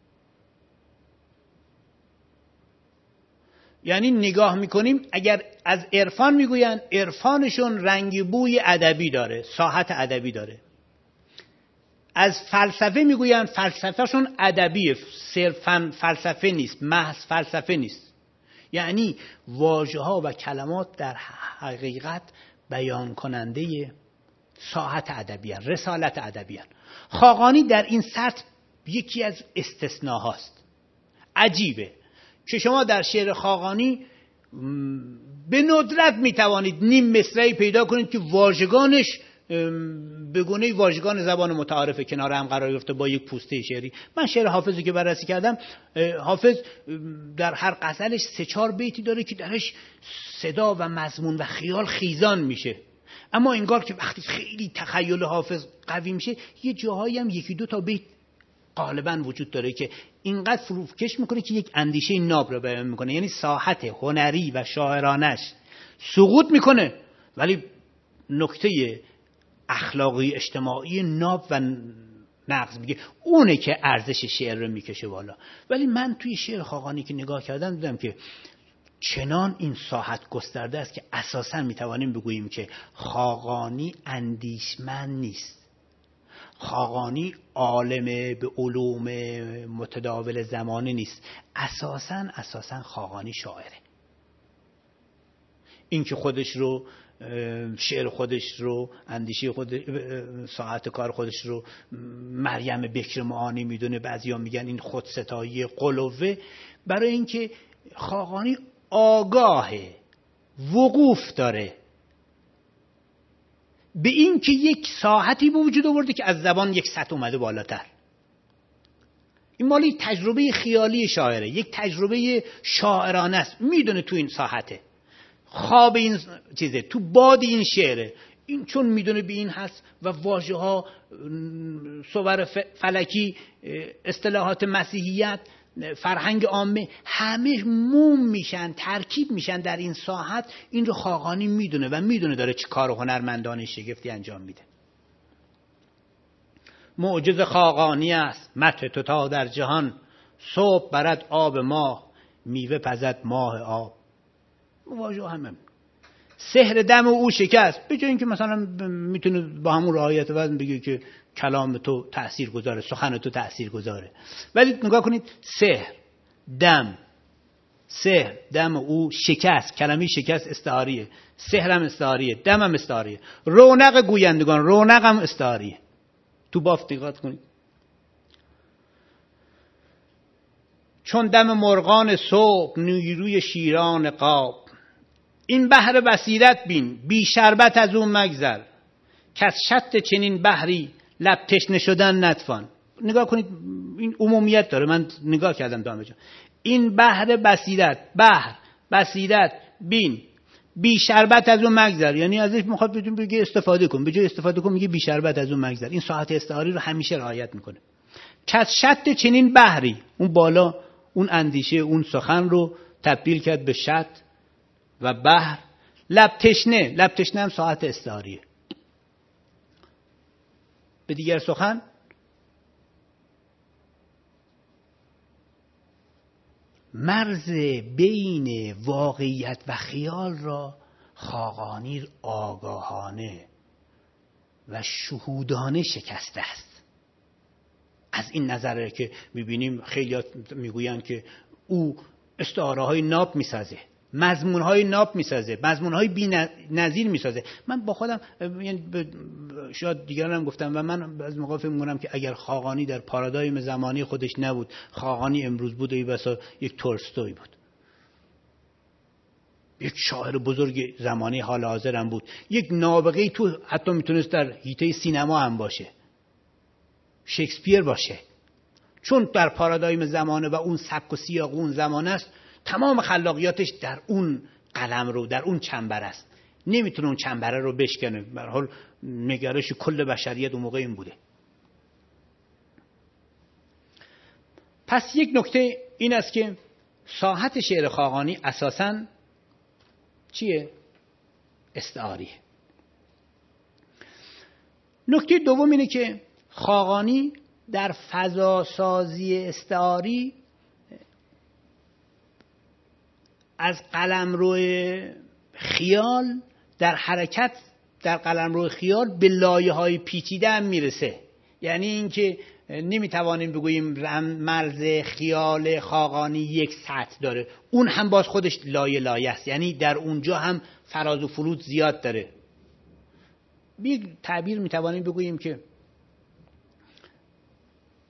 یعنی نگاه میکنیم اگر از عرفان میگوین، عرفانشون رنگ بوی ادبی داره، ساحت ادبی داره. از فلسفه میگوین، فلسفهشون ادبیه، صرفاً فلسفه نیست، محض فلسفه نیست. یعنی واژه‌ها و کلمات در حقیقت بیان کننده ساحت ادبی هست، رسالت ادبی هست. خاقانی در این سطح یکی از استثناهاست. عجیبه که شما در شعر خاقانی به ندرت میتوانید نیم مصرعی پیدا کنید که واژگانش به گونه واژگان زبان متعارف کنار هم قرار گرفته با یک پوسته شعری. من شعر حافظی که بررسی کردم، حافظ در هر غزلش 3-4 بیتی داره که درش صدا و مضمون و خیال خیزان میشه، اما انگار که وقتی خیلی تخیل حافظ قوی میشه یه جاهایی هم 1-2 تا بیت غالبا وجود داره که اینقدر فروکش میکنه که یک اندیشه ناب رو بیان میکنه، یعنی ساحت هنری و شاعرانش سقوط میکنه ولی نکته اخلاقی اجتماعی ناب و نقض میگه، اونه که ارزش شعر رو میکشه بالا. ولی من توی شعر خاقانی که نگاه کردم دیدم که چنان این ساحت گسترده است که اساساً میتوانیم بگوییم که خاقانی اندیشمند نیست، خاقانی عالم به علوم متداول زمانه نیست، اساساً خاقانی شاعره. این که خودش رو، شعر خودش رو، اندیشه خودش، ساعت کار خودش رو مریم بکر معانی میدونه، بعضیا میگن این خودستایی قلوه، برای اینکه خاقانی آگاهه، وقوف داره به این که یک ساحتی به وجود آورده که از زبان یک سطح اومده بالاتر. این مالی تجربه خیالی شاعره، یک تجربه شاعرانه است، میدونه تو این ساحته، خواب این چیزه، تو باد این شعره، این چون میدونه به این هست و واژه ها، صور فلکی، اصطلاحات مسیحیت، فرهنگ عامه، همه موم میشن، ترکیب میشن در این ساحت. این رو خاقانی میدونه و میدونه داره چه کار هنرمندانه شگفتی انجام میده. معجز خاقانی است مدح تو تا در جهان، صبح برد آب ماه میوه پزد ماه آب. واژه همه سحر دم او شکست، به جای اینکه مثلا میتونه با همون رعایت وزن بگه که کلام تو تأثیر گذاره، سخن تو تأثیر گذاره، ولی نگاه کنید سحر دم او شکست، کلمه شکست استعاریه، سحر هم استعاریه، دم هم استعاریه، رونق گویندگان، رونق هم استعاریه. تو بافت دقت کنید، چون دم مرغان صبح نیروی شیران قاب، این بحر بصیرت بین بی شربت از اون مگذر، که از شط چنین بحری لب تشنه شدن نتوان. نگاه کنید این عمومیت داره، من نگاه کردم دامه جان، این بحر بصیرت بین بی شربت از اون مگذر، یعنی ازش میخواد بگه استفاده کن، به جای استفاده کن میگه بی شربت از اون مگذر. این ساعت استعاری رو همیشه رعایت میکنه. که از شط چنین بحری، اون بالا اون اندیشه، اون سخن رو تبدیل کرد به شط و بحر. لب تشنه هم ساعت استعاریه. به دیگر سخن مرز بین واقعیت و خیال را خاقانی آگاهانه و شهودانه شکسته است. از این نظره که میبینیم خیلی میگویند که او استعاره های ناب میسازه، مضمون های ناب میسازه، مضمون های بی نظیر میسازه. من با خودم شاید دیگران هم گفتم و من از موقع فکر میکنم که اگر خاقانی در پارادایم زمانی خودش نبود، خاقانی امروز بود ای بسا یک تولستوی بود، یک شاعر بزرگ زمانی حال حاضر هم بود، یک نابغه‌ای تو حتی میتونست در حیطه سینما هم باشه، شکسپیر باشه، چون در پارادایم زمانه و اون سبک و سیاق اون زمانه است، تمام خلاقیاتش در اون قلمرو، در اون چنبر است، نمیتونه اون چنبره رو بشکنه. به هر حال نگرش کل بشریت اون موقع این بوده. پس یک نکته این است که ساحت شعر خاقانی اساساً چیه؟ استعاریه. نکته دوم اینه که خاقانی در فضا سازی استعاری از قلمرو خیال در حرکت، در قلمرو خیال به لایه‌های پیچیده هم میرسه. یعنی اینکه نمیتوانیم بگوییم مرز خیال خاقانی یک سطح داره، اون هم باز خودش لایه است، یعنی در اونجا هم فراز و فرود زیاد داره. یک تعبیر میتوانیم بگوییم که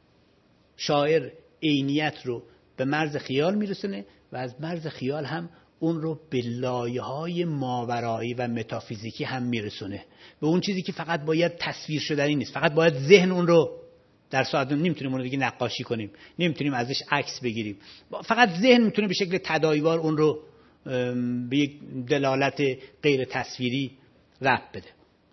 شاعر عینیت رو به مرز خیال میرسونه و از مرز خیال هم اون رو به لایه‌های ماورایی و متافیزیکی هم میرسونه، به اون چیزی که فقط باید تصویر شدنی نیست، فقط باید ذهن اون رو در ساعت نمیتونیم اون رو دیگه نقاشی کنیم، نمیتونیم ازش عکس بگیریم، فقط ذهن میتونه به شکل تداعیوار اون رو به یک دلالت غیر تصویری ربط بده.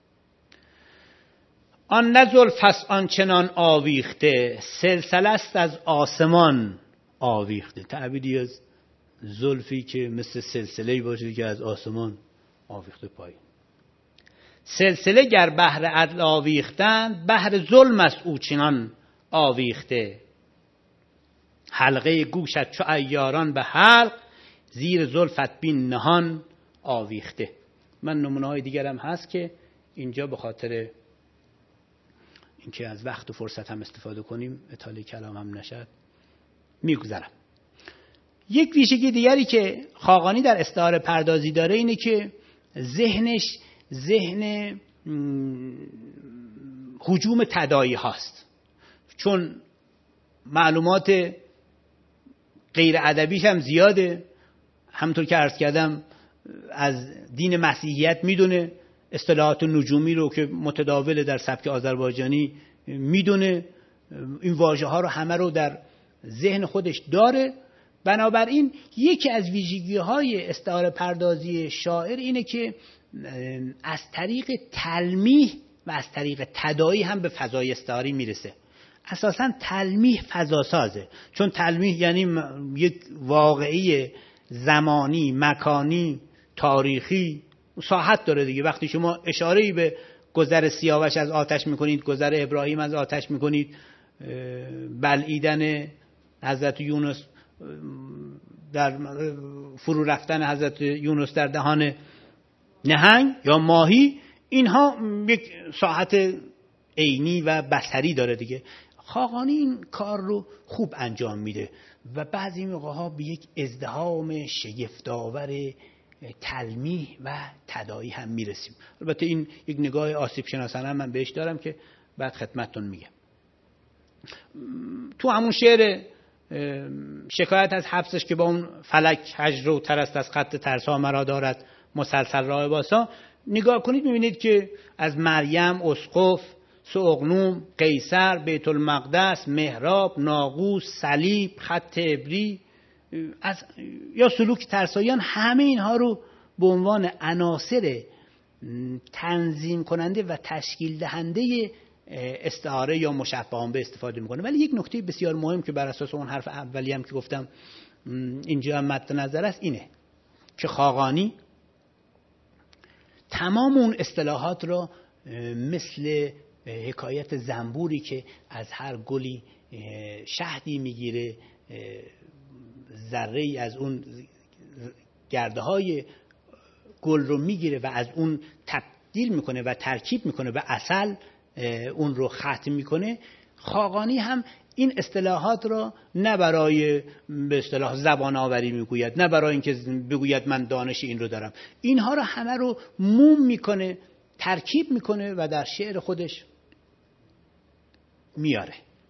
آن نه زلف است آنچنان آویخته، سلسله است از آسمان آویخته. تعبیری از زلفی که مثل سلسله‌ای باشه که از آسمان آویخته پایین. سلسله گر بحر عدل آویختند، بحر ظلم است او چنان آویخته. حلقه گوشت چو عیاران به حلق، زیر زلفت بین نهان آویخته. من نمونه های دیگرم هست که اینجا به خاطر اینکه از وقت و فرصت هم استفاده کنیم اطاله کلام هم نشد میگذرم. یک ویژگی دیگری که خاقانی در استعاره پردازی داره اینه که ذهنش ذهن هجوم تداعی هاست، چون معلومات غیر ادبیش هم زیاده. همونطور که عرض کردم از دین مسیحیت میدونه، اصطلاحات نجومی رو که متداول در سبک آذربایجانی میدونه، این واژه ها رو همه رو در ذهن خودش داره. بنابراین یکی از ویژگی های استعاره پردازی شاعر اینه که از طریق تلمیح و از طریق تداعی هم به فضای استعاری میرسه. اساساً تلمیح فضاسازه، چون تلمیح یعنی یک واقعی زمانی، مکانی، تاریخی ساحت داره دیگه. وقتی شما اشاره‌ای به گذر سیاوش از آتش میکنید، گذر ابراهیم از آتش میکنید، بلعیدن حضرت یونس، در فرو رفتن حضرت یونس در دهان نهنگ یا ماهی، اینها یک ساحت عینی و بصری داره دیگه. خاقانی این کار رو خوب انجام میده و بعضی موقع‌ها به یک ازدحام شگفت‌آور تلمیح و تداعی هم میرسیم. البته این یک نگاه آسیب شناسانه من بهش دارم که بعد خدمتتون میگم. تو همون شعر شکایت از حبسش که با اون فلک هجر و ترست از خط ترسا مرا دارد مسلسل راه باسا، نگاه کنید میبینید که از مریم، اسقف، سوقنوم، قیصر، بیت المقدس، محراب، ناقوس، صلیب، خط عبری یا سلوک ترساییان، همه اینها رو به عنوان عناصر تنظیم کننده و تشکیل دهنده استعاره یا مشبهان به استفاده میکنه. ولی یک نکته بسیار مهم که بر اساس اون حرف اولی هم که گفتم اینجا هم مد نظر است اینه که خاقانی تمام اون اصطلاحات را مثل حکایت زنبوری که از هر گلی شهدی میگیره، ذره‌ای از اون گرده های گل رو میگیره و از اون تبدیل میکنه و ترکیب میکنه و عسل اون رو ختم میکنه، خاقانی هم این اصطلاحات را نه برای به اصطلاح زبان آوری میگوید، نه برای اینکه بگوید من دانش این رو دارم، اینها رو همه رو موم میکنه، ترکیب میکنه و در شعر خودش میاره.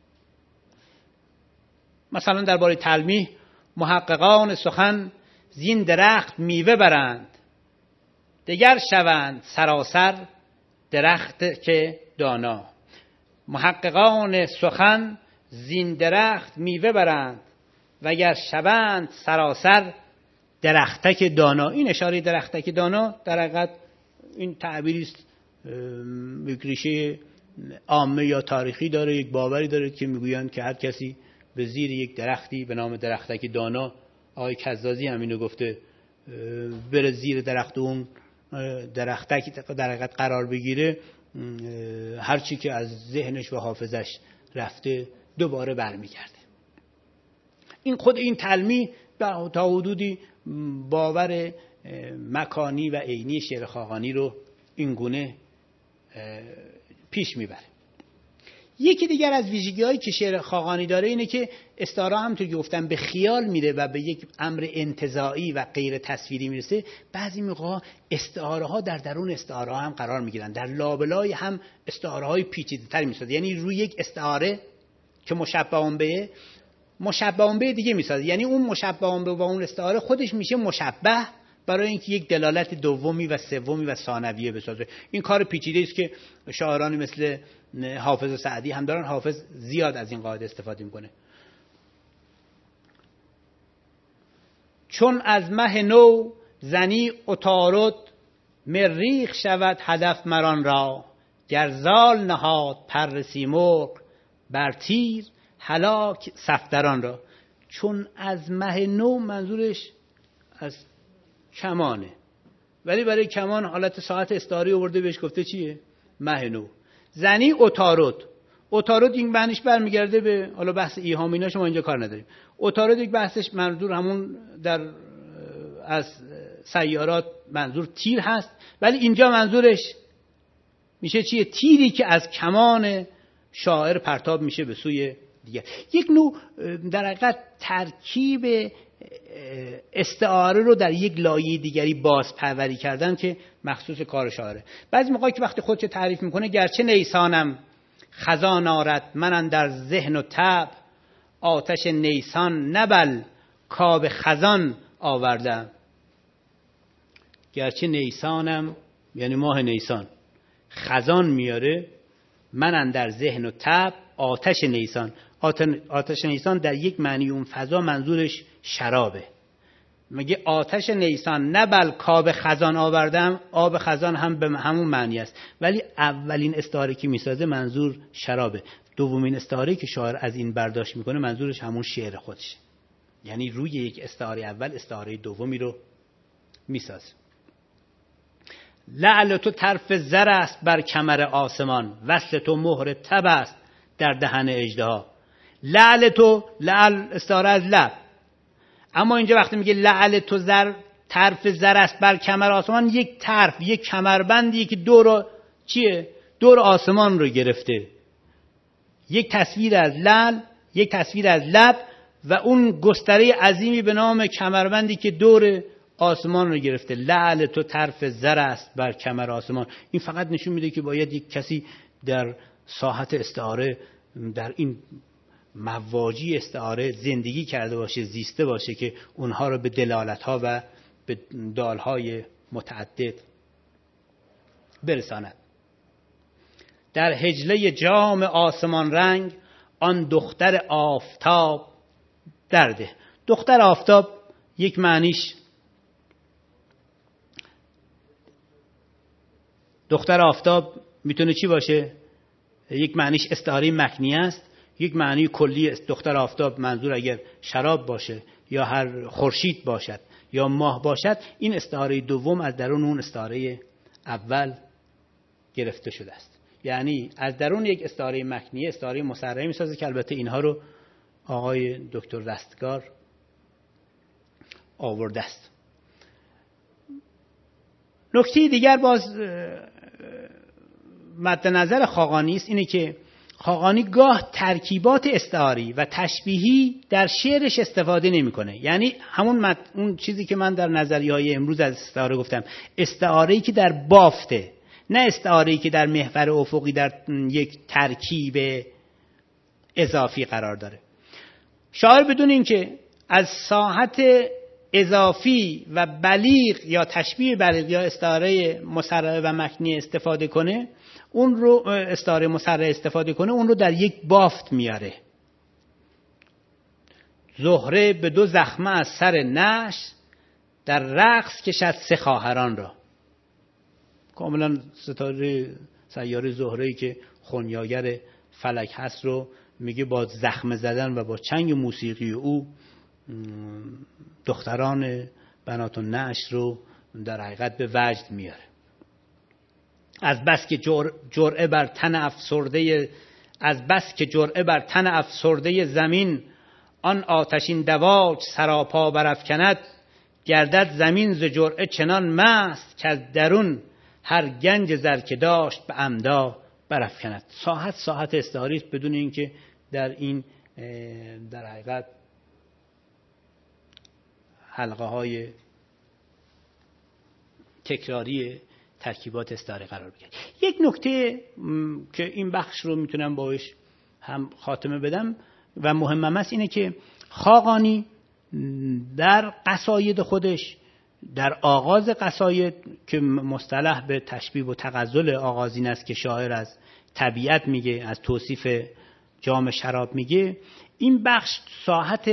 مثلا درباره تلمیح، محققان سخن زین درخت میوه برند، دگر شوند سراسر درخت که دانا. محققان سخن زین درخت میوه برند، وگر شوند سراسر درختک دانا. این اشاره درختک دانا در حقیقت این تعبیری است یک ریشه عامه یا تاریخی داره، یک باوری داره که میگویند که هر کسی به زیر یک درختی به نام درختک دانا، آقای کزازی هم اینو گفته، بره زیر درخت اون درختک در حقیقت قرار بگیره، هر چی که از ذهنش و حافظش رفته دوباره برمیگرده. این خود این تلمیح تا حدودی باور مکانی و عینی شعر خاقانی رو این گونه پیش میبره. یکی دیگر از ویژگی‌هایی که شعر خاقانی داره اینه که استعاره همونطور که گفتم به خیال میره و به یک امر انتزاعی و غیر تصویری میرسه. بعضی موقع استعاره ها در درون استعاره ها هم قرار میگیرن، در لابلای هم استعاره های پیچیده‌تری میسازه. یعنی روی یک استعاره که مشبهون به مشبه به دیگه میسازه. یعنی اون مشبه به با اون استعاره خودش میشه مشبه برای اینکه یک دلالت دومی و سومی و ثانویه بسازه. این کار پیچیده است که شاعرانی مثل حافظ و سعدی هم دارن. حافظ زیاد از این قاعده استفاده میکنه. چون از مه نو زنی عطارد، مریخ شود هدف مران را. گرزال نهاد پر سیمرغ، بر تیر هلاک صفدران را. چون از مه نو منظورش از کمانه، ولی برای کمان حالت ساعت استعاری آورده بهش گفته چیه؟ مه نو. زنی عطارد. عطارد این معنیش برمیگرده به، حالا بحث ایهام اینا شما اینجا کار نداریم. عطارد یک بحثش منظور همون در از سیارات منظور تیر هست، ولی اینجا منظورش میشه چیه؟ تیری که از کمان شاعر پرتاب میشه به سوی دیگر. یک نوع در حقیقت ترکیب استعاره رو در یک لایه دیگری بازپروری کردن که مخصوص کار شاعره. بعضی موقعی که وقتی خودش تعریف میکنه، گرچه نیسانم خزان آرد، من اندر ذهن و طبع، آتش نیسان نبل کاب خزان آوردم. گرچه نیسانم یعنی ماه نیسان خزان میاره، من اندر ذهن و طبع آتش نیسان. آتش نیسان در یک معنی اون فضا منظورش شرابه. میگه آتش نیسان نبل کاب خزان آوردم. آب خزان هم به همون معنی است، ولی اولین استعاره که میسازه منظور شرابه. دومین استعاره که شاعر از این برداشت میکنه منظورش همون شعر خودشه. یعنی روی یک استعاره اول استعاره دومی رو میسازه. لعل تو طرف زر است بر کمر آسمان، وصل تو مهر تب است در دهن اژدها. لعل تو، لعل استعاره از لب، اما اینجا وقتی میگه لعل تو طرف زر است بر کمر آسمان، یک طرف، یک کمربندی که دور چیه؟ دور آسمان رو گرفته. یک تصویر از لعل، یک تصویر از لب و اون گستره عظیمی به نام کمربندی که دور آسمان رو گرفته. لعل تو طرف زر است بر کمر آسمان. این فقط نشون میده که باید یک کسی در ساحت استعاره، در این مواجی استعاره زندگی کرده باشه، زیسته باشه که اونها رو به دلالت‌ها و به دال‌های متعدد برساند. در حجله جام آسمان رنگ، آن دختر آفتاب درده. دختر آفتاب یک معنیش، دختر آفتاب میتونه چی باشه؟ یک معنیش استعاره مکنیه است، یک معنی کلی است. دختر آفتاب منظور اگر شراب باشه یا هر خورشید باشد یا ماه باشد، این استعاره دوم از درون اون استعاره اول گرفته شده است. یعنی از درون یک استعاره مکنیه استعاره مسرعه میسازه که البته اینها رو آقای دکتر رستگار آورده است. نکته دیگر باز مد نظر خاقانی است، اینه که خاقانی گاه ترکیبات استعاری و تشبیهی در شعرش استفاده نمی‌کنه. یعنی همون اون چیزی که من در نظریه‌های امروز از استعاره گفتم، استعاره‌ای که در بافته، نه استعاره‌ای که در محور افقی در یک ترکیب اضافی قرار داره. شاعر بدون اینکه از ساحت اضافی و بلیغ یا تشبیه بلیغ یا استعاره مسرع و مکنی استفاده کنه، اون رو استعاره مسرع استفاده کنه، اون رو در یک بافت میاره. زهره به دو زخمه از سر نعش، در رقص کشد سه خواهران را. کاملا سیاره زهره‌ای که خنیاگر فلک هست رو میگه با زخم زدن و با چنگ موسیقی او دختران بنات النعش رو در حقیقت به وجد میاره. از بس که جرعه بر تن افسرده زمین، آن آتشین دواج سراپا برافکند، گردد زمین ز جرعه چنان مست، که از درون هر گنج زر که داشت به عمدا برافکند. ساحت استعاری است، بدون اینکه در این در حقیقت حلقه های تکراری ترکیبات استعاره قرار بگیره. یک نکته که این بخش رو میتونم باش هم خاتمه بدم، و مهمم است اینه که خاقانی در قصاید خودش، در آغاز قصاید که مصطلح به تشبیه و تغزل آغازین است که شاعر از طبیعت میگه، از توصیف جام شراب میگه، این بخش ساحت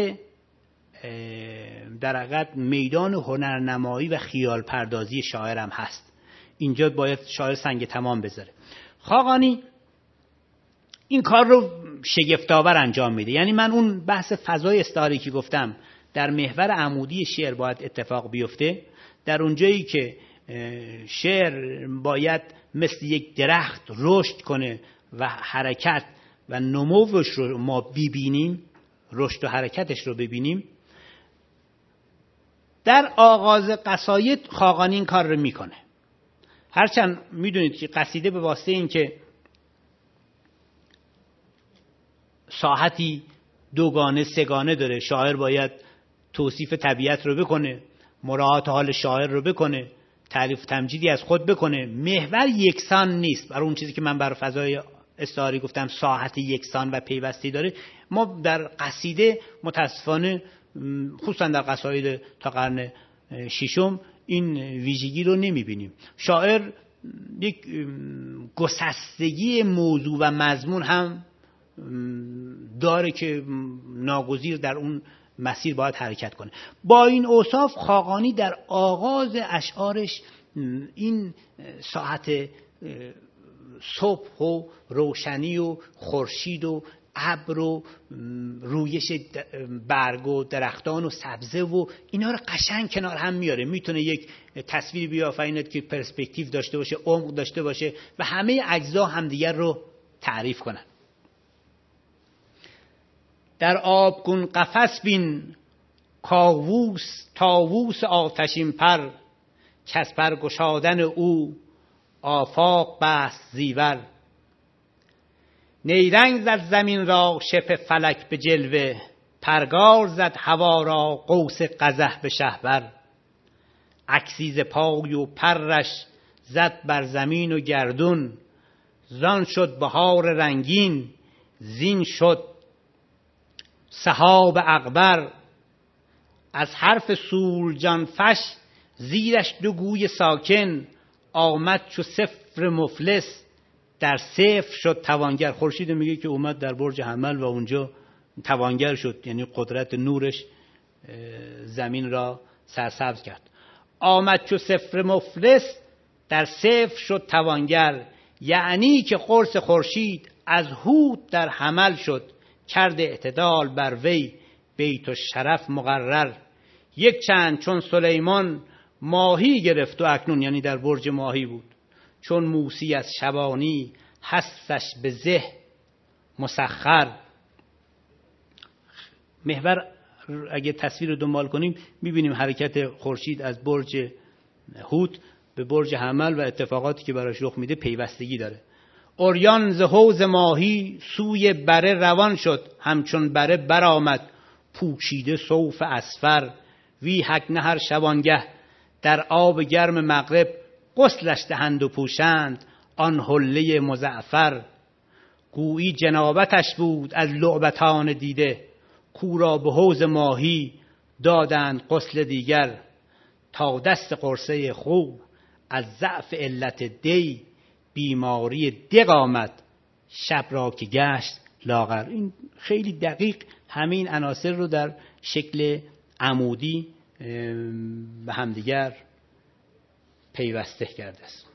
در حقیقت میدان هنرنمایی و خیال پردازی شاعرم هست. اینجا باید شاعر سنگ تمام بذاره. خاقانی این کار رو شگفت‌آور انجام میده. یعنی من اون بحث فضای استعاری که گفتم در محور عمودی شعر باید اتفاق بیفته، در اونجایی که شعر باید مثل یک درخت رشد کنه و حرکت و نموش رو ما ببینیم، رشد و حرکتش رو ببینیم، در آغاز قصاید خاقانی این کار رو میکنه. هرچند میدونید که قصیده به واسطه این که ساحتی دوگانه سگانه داره، شاعر باید توصیف طبیعت رو بکنه، مراعات حال شاعر رو بکنه، تعریف تمجیدی از خود بکنه، محور یکسان نیست. برای اون چیزی که من برای فضای استعاری گفتم ساحت یکسان و پیوستی داره، ما در قصیده متاسفانه خصوصا در قصاید تا قرن ششم این ویژگی رو نمیبینیم. شاعر یک گسستگی موضوع و مضمون هم داره که ناگزیر در اون مسیر باید حرکت کنه. با این اوصاف خاقانی در آغاز اشعارش این ساعت صبح و روشنی و خورشید و ابر و رویش برگ و درختان و سبزه و اینا رو قشنگ کنار هم میاره. میتونه یک تصویر بیافریند که پرسپکتیو داشته باشه، عمق داشته باشه و همه اجزا همدیگر رو تعریف کنن. در آبگون قفس بین کاووس طاووس آتشین پر، کز پر گشادن او آفاق بست زیور. نیرنگ زد زمین را شبه فلک به جلوه، پرگار زد هوا را قوس قزح به شهبر. عکسی ز پای و پرش زد بر زمین و گردون، زان شد بهار رنگین زین شد سحاب اغبر. از حرف سولجان فش زیرش دو گوی ساکن، آمد چو صفر مفلس در صفر شد توانگر. خورشید میگه که اومد در برج حمل و اونجا توانگر شد، یعنی قدرت نورش زمین را سرسبز کرد. آمد چو صفر مفلس در صفر شد توانگر، یعنی که قرص خورشید از هود در حمل شد، کرد اعتدال بر وی بیت الشرف مقرر. یک چند چون سلیمان ماهی گرفت و اکنون، یعنی در برج ماهی بود، چون موسی از شبانی هستش به زه مسخر. محور اگه تصویر رو دنبال کنیم میبینیم حرکت خورشید از برج هود به برج حمل و اتفاقاتی که براش رخ میده پیوستگی داره. اوریان ز حوض ماهی سوی بره روان شد، همچون بره برآمد پوشیده صوف اصفر. وی حک نه هر شبانگه در آب گرم مغرب، غسلش دهند و پوشند آن حله مزعفر. گویی جنابتش بود از لعبتان دیده، کورا به حوض ماهی دادند غسل دیگر. تا دست قرصه خوب از ضعف علت دی، بیماری دق آمد شب را که گشت لاغر. این خیلی دقیق همین عناصر رو در شکل عمودی به همدیگر پیوسته کرده است.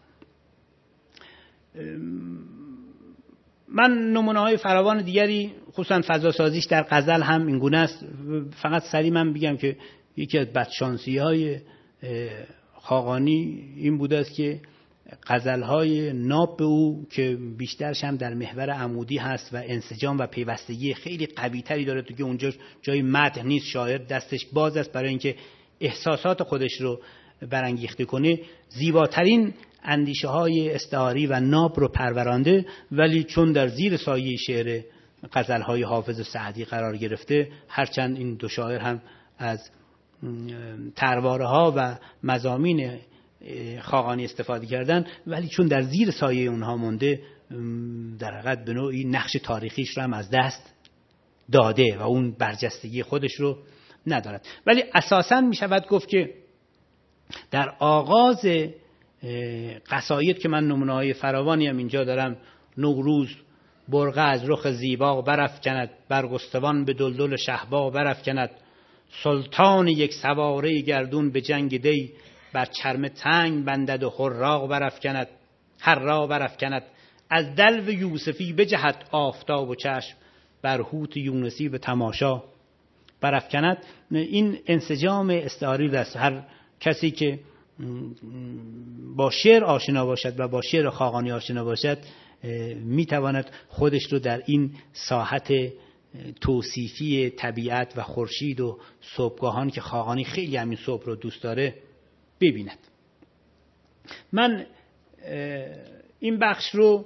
من نمونه‌های فراوان دیگری خصوصا فضا سازیش در غزل هم این گونه است. فقط سریع من بگم که یکی از بدشانسی‌های خاقانی این بوده است که غزل‌های ناب او که بیشترش هم در محور عمودی هست و انسجام و پیوستگی خیلی قوی‌تری داره، تو که اونجا جای مدح نیست، شاعر دستش باز است برای اینکه احساسات خودش رو برانگیخته کنه، زیباترین اندیشه‌های استعاری و ناب رو پرورانده، ولی چون در زیر سایه شعر غزل‌های حافظ سعدی قرار گرفته، هرچند این دو شاعر هم از ترواره‌ها و مضامین خاقانی استفاده کردن، ولی چون در زیر سایه اونها مونده، در حقیقت به نوعی نقش تاریخیش رو هم از دست داده و اون برجستگی خودش رو ندارد. ولی اساساً می شود گفت که در آغاز قصاید که من نمونه‌های فراوانی هم اینجا دارم، نوروز برقه از رخ زیبا برافکند، برگستوان به دلدل شهبا برافکند، سلطان یک سواره گردون به جنگ دی، بر چرم تنگ بندد و حراق برافکند، حرا برافکند، از دلو یوسفی بجهد آفتاب و چشم، بر هوت یونسی به تماشا برافکند. این انسجام استعاری است. هر کسی که با شعر آشنا باشد و با شعر خاقانی آشنا باشد میتواند خودش رو در این ساحت توصیفی طبیعت و خورشید و صبحگاهان که خاقانی خیلی همین صبح رو دوست داره ببیند. من این بخش رو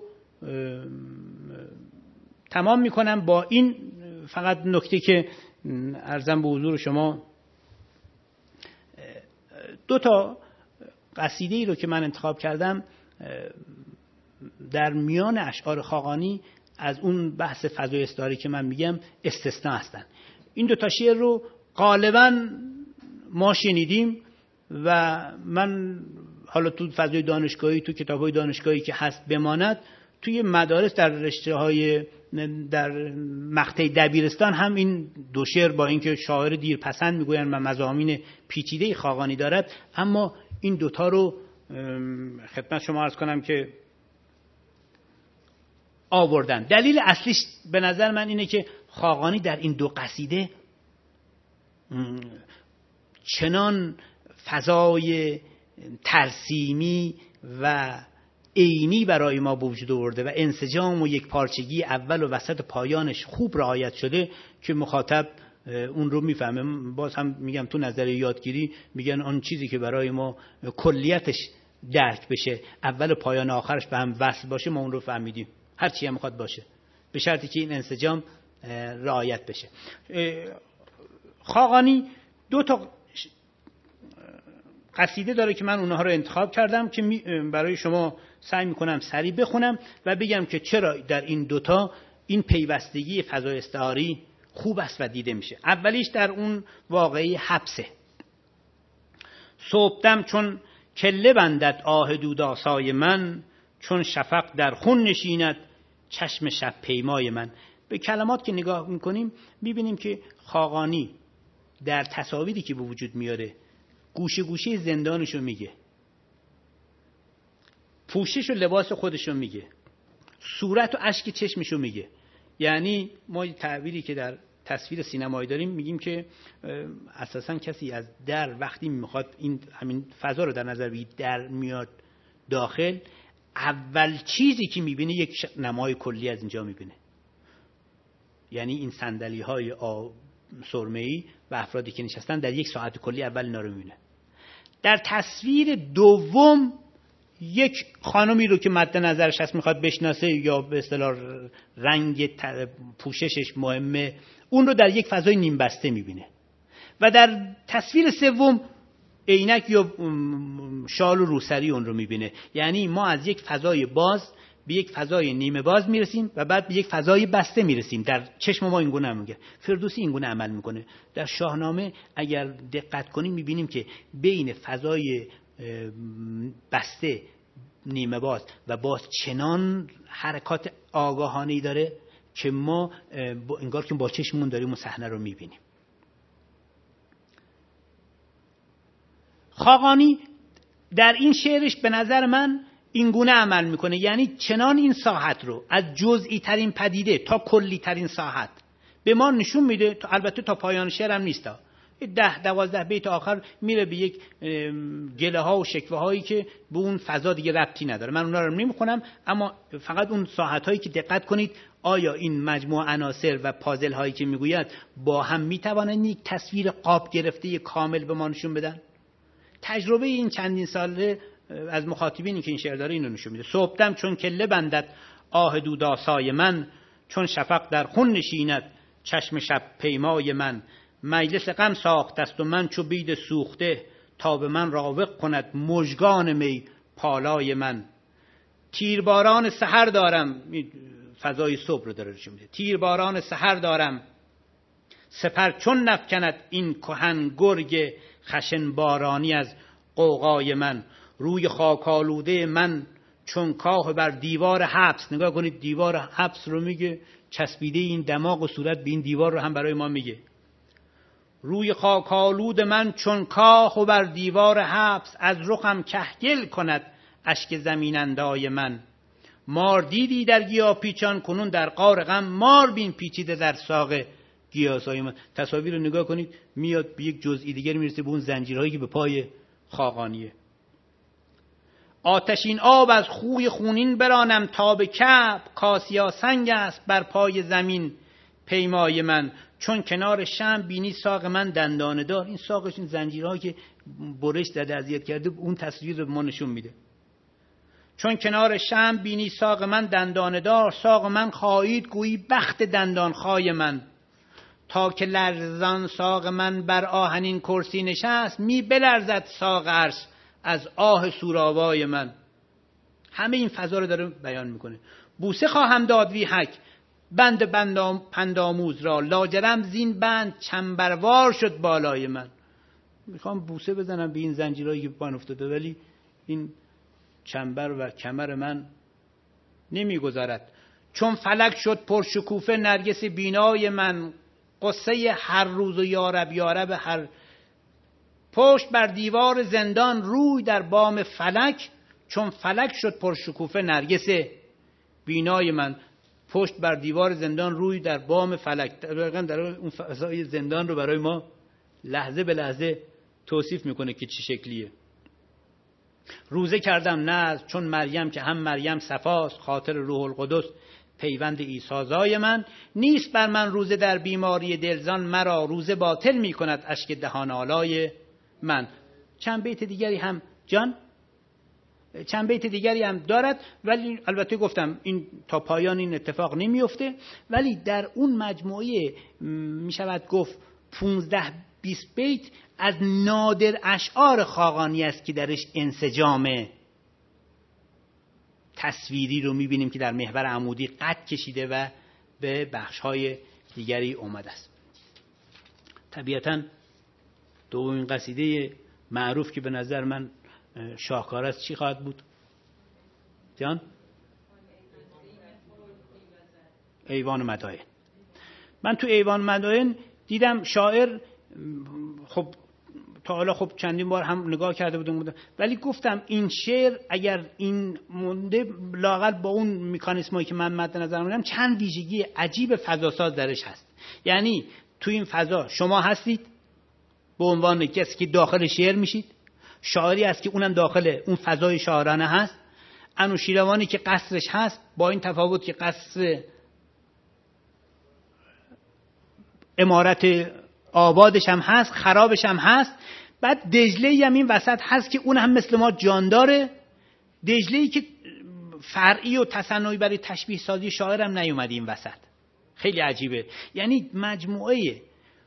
تمام میکنم با این فقط نکته که عرضم به حضور شما، دو تا قصیده ای رو که من انتخاب کردم در میان اشعار خاقانی از اون بحث فضای استعاری که من میگم استثناء هستن. این دو تا شعر رو غالبا ما شنیدیم و من حالا تو فضای دانشگاهی، تو کتاب‌های دانشگاهی که هست بماند، توی مدارس در رشته‌های در مقطع دبیرستان هم این دو شعر با اینکه شاعر دیرپسند میگویند و مضامین پیچیده خاقانی دارد، اما این دوتا رو خدمت شما عرض کنم که آوردن. دلیل اصلیش به نظر من اینه که خاقانی در این دو قصیده چنان فضای ترسیمی و عینی برای ما به وجود آورده و انسجام و یک پارچگی اول و وسط پایانش خوب رعایت شده که مخاطب اون رو میفهمه. باز هم میگم تو نظریه یادگیری میگن آن چیزی که برای ما کلیتش درک بشه، اول و پایان آخرش به هم وصل باشه، ما اون رو فهمیدیم، هر چی هم میخواد باشه، به شرطی که این انسجام رعایت بشه. خاقانی دو تا قصیده داره که من اونها رو انتخاب کردم که برای شما سعی میکنم سریع بخونم و بگم که چرا در این دوتا این پیوستگی فضای استعاری خوب است و دیده میشه. اولیش در اون واقعی حبسه. صبحدم چون کله بندد آه دوداسای من، چون شفق در خون نشیند چشم شب پیمای من. به کلمات که نگاه میکنیم میبینیم که خاقانی در تصاویری که به وجود میاره گوشه گوشه زندانشو میگه، پوشش و لباس خودشو میگه، صورت و اشک چشمشو میگه. یعنی ما تعبیری که در تصویر سینمایی داریم میگیم که اساساً کسی از در وقتی میخواد این همین فضا رو در نظر بگیره، در میاد داخل، اول چیزی که میبینه یک نمای کلی از اینجا میبینه. یعنی این صندلی‌های سرمه‌ای و افرادی که نشستن در یک ساعت کلی اول اینا رو میبینه. در تصویر دوم یک خانمی رو که مد نظرش هست میخواد بشناسه یا به اصطلاح رنگ پوششش مهمه، اون رو در یک فضای نیم بسته میبینه. و در تصویر سوم عینک یا شال و روسری اون رو میبینه. یعنی ما از یک فضای باز به یک فضای نیمه باز میرسیم و بعد به یک فضای بسته میرسیم. در چشم ما اینگونه هم میگه. فردوسی اینگونه عمل میکنه. در شاهنامه اگر دقت کنیم میبینیم که بین فضای بسته، نیمه باز و باز چنان حرکات آگاهانه‌ای داره که ما انگار که با چشممون داریم اون صحنه رو میبینیم. خاقانی در این شعرش به نظر من اینگونه عمل میکنه. یعنی چنان این ساحت رو از جزئی ترین پدیده تا کلی ترین ساحت به ما نشون میده. البته تا پایان شعر هم نیستا، 10-12 بیت آخر میره به یک گله ها و شکوه هایی که به اون فضا دیگه ربطی نداره. من اونا رو نمیخونم، اما فقط اون ساحت هایی که دقت کنید آیا این مجموعه عناصر و پازل هایی که میگوید با هم میتوانند یک تصویر قاب گرفته کامل به ما نشون بدن. تجربه این چندین ساله از مخاطبینی که این شعر داره اینو نشون میده. صبحدم چون کله بندد آه دوداسای من، چون شفق در خون نشیند چشم شب پیمای من. مجلس غم ساخت است و من چو بید سوخته، تا به من راوق کند مژگان می پالای من. تیرباران سحر دارم، فضای صبح رو داره نشون میده. تیرباران سحر دارم سپر چون نفکند این کهن گرگ خشن بارانی از غوغای من. روی خاک آلوده من چون کاه بر دیوار حبس. نگاه کنید دیوار حبس رو میگه، چسبیده این دماغ و صورت به این دیوار رو هم برای ما میگه. روی خاک آلود من چون کاه و بر دیوار حبس. از رخم کهگل کند اشک زمین اندای من. مار دیدی در گیا پیچان کنون در غار غم. مار بین پیچیده در ساق گیاسای من. تصاویر رو نگاه کنید، میاد به یک جزئی دیگر میرسه، به اون زنجیرهایی که به پای خاقانیه. آتشین آب از خوی خونین برانم تا به کعب. کاسیا سنگ است بر پای زمین پیمای من. چون کنار شمع بینی ساق من دندانه دار. این ساقش، این زنجیرهایی که برش زده اذیت کرده، اون تصویر رو ما نشون میده. چون کنار شمع بینی ساق من دندانه دار. ساق من خواهید گویی بخت دندانخوای من. تا که لرزان ساق من بر آهنین کرسی نشست. می بلرزد ساق عرش از آه سوراوای من. همه این فضا رو داره بیان میکنه. بوسه خواهم داد وی حک بند پندآموز را. لاجرم زین بند چنبروار شد بالای من. میخوام بوسه بزنم به این زنجیرهایی که پان افتاده، ولی این چنبر و کمر من نمیگذارد. چون فلک شد پرشکوفه نرگس بینای من. قصه هر روز و یارب یارب هر پشت بر دیوار زندان روی در بام فلک. چون فلک شد پرشکوفه نرگس بینای من. پشت بر دیوار زندان روی در بام فلک. در اون فضای زندان رو برای ما لحظه به لحظه توصیف میکنه که چه شکلیه. روزه کردم نذر چون مریم که هم مریم صفاست. خاطر روح القدس پیوند عیسی زای من. نیست بر من روزه در بیماری دلزان. مرا روزه باطل می کند اشک دهان آلای من. چند بیت دیگری هم چند بیت دیگری هم دارد، ولی البته گفتم این تا پایان این اتفاق نمیفته. ولی در اون مجموعه می شود گفت 15-20 بیت از نادر اشعار خاقانی است که درش انسجام تصویری رو میبینیم که در محور عمودی قد کشیده و به بخش‌های دیگری اومده است. طبیعتاً دومین قصیده معروف که به نظر من شاهکار است چی خواهد بود؟ جان؟ ایوان مدائن. من تو ایوان مدائن دیدم شاعر، خب تا حالا خب چندین بار هم نگاه کرده بودم، ولی گفتم این شعر اگر این مونده لااقل با اون مکانیسمایی که من مد نظرم می‌دارم چند ویژگی عجیب فضاساز درش هست. یعنی تو این فضا شما هستید به عنوان کسی که داخل شعر میشید، شاعری است که اونم داخل اون فضای شاعرانه هست، انوشیروانی که قصرش هست، با این تفاوت که قصر عمارت آبادش هم هست، خرابش هم هست. بعد دجله‌ای هم این وسط هست که اون هم مثل ما جان داره. دجله‌ای که فرعی و تصنعی برای تشبیه سازی شاعر هم نیومده این وسط. خیلی عجیبه. یعنی مجموعه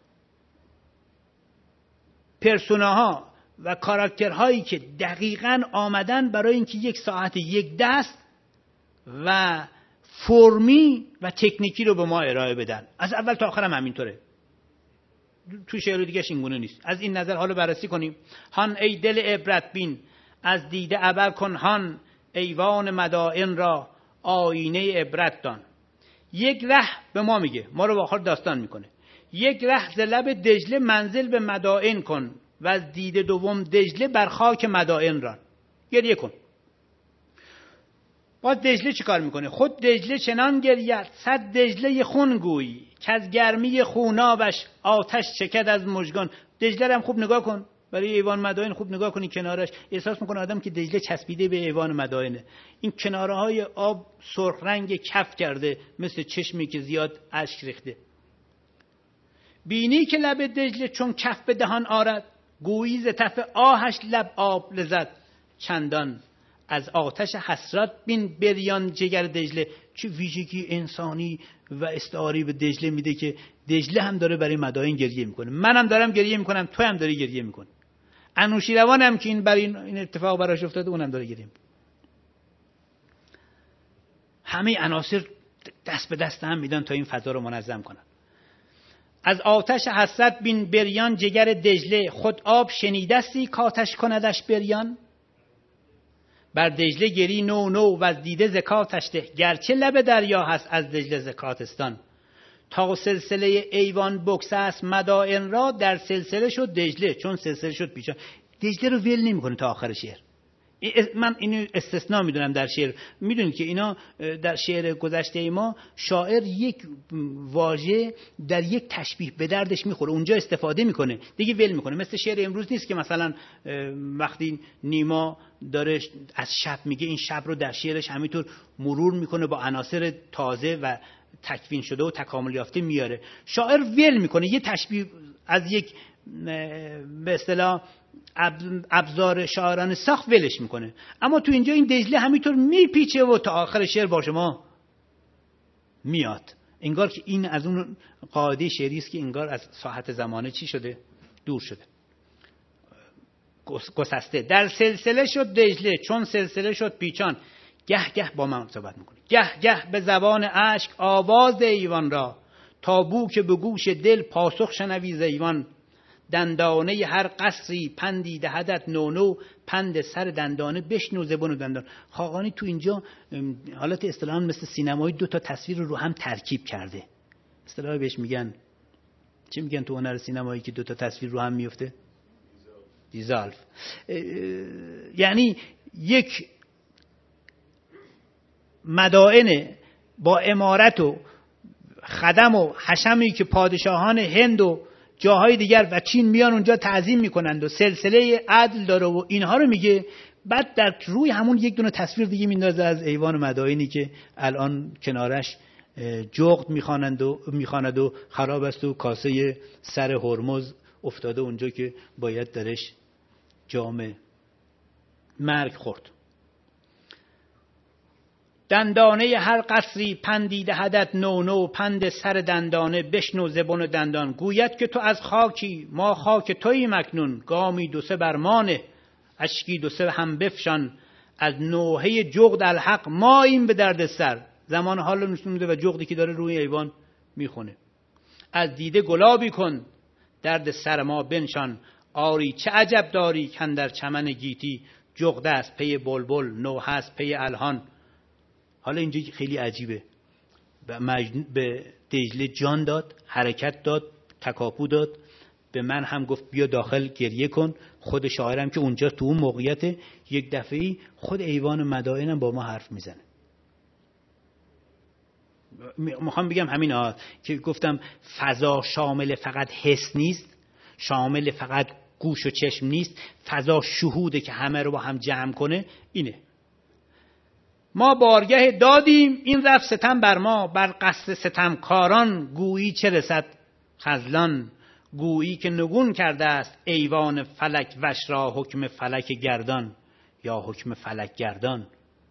پرسوناها و کاراکترهایی که دقیقاً آمدن برای اینکه یک ساعت یک دست و فرمی و تکنیکی رو به ما ارائه بدن. از اول تا آخر هم همینطوره. تو شعر دیگه‌ش این گونه نیست. از این نظر حالا بررسی کنیم. هان ای دل عبرت بین از دیده عبر کن. هان ایوان مدائن را آینه عبرت دان. یک ره به ما میگه، ما رو به آخر داستان میکنه. یک ره ز لب دجله منزل به مدائن کن و از دیده دوم دجله بر خاک مدائن ران. گریه کن. باز دجله چی کار میکنه؟ خود دجله چنان گرید صد دجله خون گوی که از گرمی خونابش آتش چکد از مژگان. دجله هم خوب نگاه کن، برای ایوان مدائن خوب نگاه کنی کنارش، احساس میکنه آدم که دجله چسبیده به ایوان مدائنه. این کناره های آب سرخ رنگ کف کرده، مثل چشمی که زیاد اشک ریخته. بینی که لب دجله چون کف به دهان آرد، گویی ز تف آهش لب آب لذت چندان. از آتش حسرت بین بریان جگر دجله. چه ویژگی انسانی و استعاری به دجله میده که دجله هم داره برای مدائن گریه میکنه، منم دارم گریه میکنم، تو هم داری گریه میکنی. انوشیروان هم که این برای این اتفاق براش افتاده اونم داره گریه میکنه. همه عناصر دست به دست هم میدن تا این فضا رو منظم کنن. از آتش حسرت بین بریان جگر دجله، خود آب شنیدستی کاتش کندش بریان. بر دجله گری نو نو و از دیده زکاتش ده، گرچه لب دریا هست از دجله زکاتستان. تا سلسله ایوان بکسه است مدائن را، در سلسله شد دجله چون سلسله شد پیچان. دجله رو ول نمی‌کنه تا آخر شعر. من اینو استثناء میدونم در شعر. میدونید که اینا در شعر گذشته ما شاعر یک واژه در یک تشبیه به دردش میخوره اونجا استفاده میکنه دیگه ول میکنه. مثل شعر امروز نیست که مثلا وقتی نیما داره از شب میگه این شب رو در شعرش همینطور مرور میکنه با عناصر تازه و تکوین شده و تکامل یافته میاره. شاعر ول میکنه یه تشبیه از یک به اصطلاح ابزار شاعرانه ساخت ولش میکنه. اما تو اینجا این دجله همینطور میپیچه و تا آخر شعر با شما میاد. انگار که این از اون قاعده شعری است که انگار از ساحت زمانه چی شده؟ دور شده، گسسته. در سلسله شد دجله چون سلسله شد پیچان. گه گه با من صحبت میکنه، گه گه به زبان اشک آواز ایوان را، تا بو که به گوش دل پاسخ شنوی ز ایوان. دندانه هر قصری پندی دهدت نو نو، پند سر دندانه بشنو زبون و دندان. خاقانی تو اینجا حالت اصطلاحاً مثل سینمایی دو تا تصویر رو هم ترکیب کرده. اصطلاحاً بهش میگن چی میگن تو هنر سینمایی که دو تا تصویر رو هم میفته؟ دیزالف. یعنی یک مدائن با امارت و خدم و حشمی که پادشاهان هند و جاهای دیگر و چین میان اونجا تعظیم میکنند و سلسله عدل داره و اینها رو میگه. بعد در روی همون یک دونه تصویر دیگه میندازه از ایوان مدائنی که الان کنارش جغد میخواند و خراب است و کاسه سر هرمز افتاده اونجا که باید درش جام مرگ خورد. دندانه هر قصری پندی دهدت نو نو، پند سر دندانه بشنو زبون دندان. گوید که تو از خاکی ما خاک تویی مکنون، گامی دو سه برمانه اشکی دو سه هم بفشان. از نوحه جغد الحق ما این به درد سر. زمان حال نشون میده و جغدی که داره روی ایوان میخونه. از دیده گلابی کن درد سر ما بنشان، آری چه عجب داری کاندر چمن گیتی. جغد است پی بلبل نوحه است پی الهان. حالا اینجا خیلی عجیبه. به دجله جان داد، حرکت داد، تکاپو داد. به من هم گفت بیا داخل گریه کن. خود شاعرم که اونجا تو اون موقعیت یک دفعه‌ای خود ایوان مدائنم با ما حرف میزنه. میخوام بگم همین که گفتم فضا شامل فقط حس نیست، شامل فقط گوش و چشم نیست، فضا شهوده که همه رو با هم جمع کنه. اینه ما بارگه دادیم این رفت ستم بر ما، بر قصد ستمکاران گویی چه رسد خذلان. گویی که نگون کرده است ایوان فلک وش را حکم فلک گردان یا حکم فلک گردان.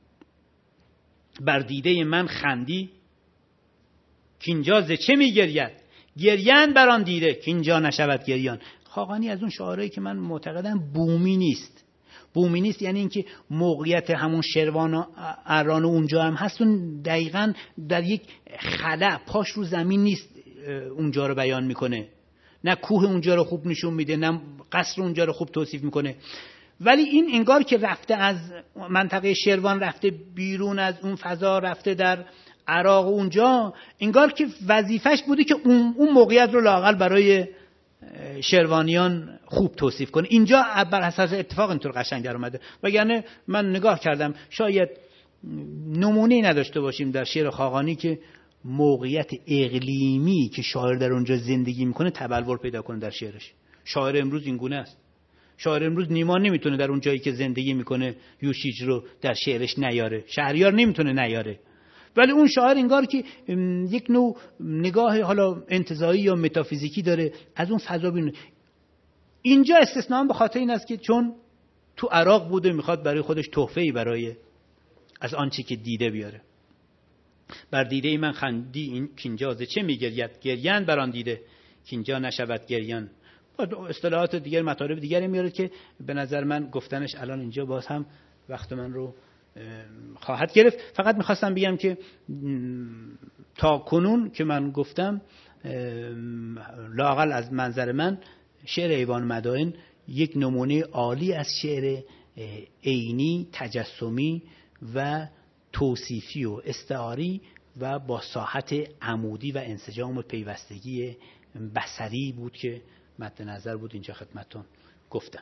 بر دیده من خندی کینجا ز چه می گرید، گریند بر آن دیده کینجا نشود گریان. خاقانی از اون شاعرایی که من معتقدم بومی نیست. بومی نیست یعنی اینکه موقعیت همون شروان و اران اونجا هم هستون دقیقاً در یک خلا پاش رو زمین نیست اونجا رو بیان میکنه. نه کوه اونجا رو خوب نشون میده، نه قصر اونجا رو خوب توصیف میکنه. ولی این انگار که رفته از منطقه شروان، رفته بیرون از اون فضا، رفته در عراق اونجا، انگار که وظیفش بوده که اون موقعیت رو لااقل برای شروانیان خوب توصیف کنه. اینجا بر اساس اتفاق اینطور قشنگ در اومده. وگرنه من نگاه کردم شاید نمونه‌ای نداشته باشیم در شعر خاقانی که موقعیت اقلیمی که شاعر در اونجا زندگی میکنه تبلور پیدا کنه در شعرش. شاعر امروز این گونه است. شاعر امروز نیما نمیتونه در اون جایی که زندگی میکنه یوشیج رو در شعرش نیاره، شهریار نمیتونه نیاره. ولی اون شاعر انگار که یک نوع نگاه حالا انتزاعی یا متافیزیکی داره از اون فضا بیرون. اینجا استثناء به خاطر این است که چون تو عراق بوده میخواد برای خودش تحفه‌ای برای از آنچه که دیده بیاره. بر دیده من خندی این کینجا ز چه میگرید، گریان بر آن دیده کینجا نشود گریان. اصطلاحات دیگر مطالب دیگری میاره که به نظر من گفتنش الان اینجا باز هم وقت من رو خواهد گرفت. فقط میخواستم بگم که تا کنون که من گفتم لااقل از منظر من شعر ایوان مدائن یک نمونه عالی از شعر عینی، تجسمی و توصیفی و استعاری و با ساحت عمودی و انسجام و پیوستگی بصری بود که مد نظر بود اینجا خدمتتون گفتم.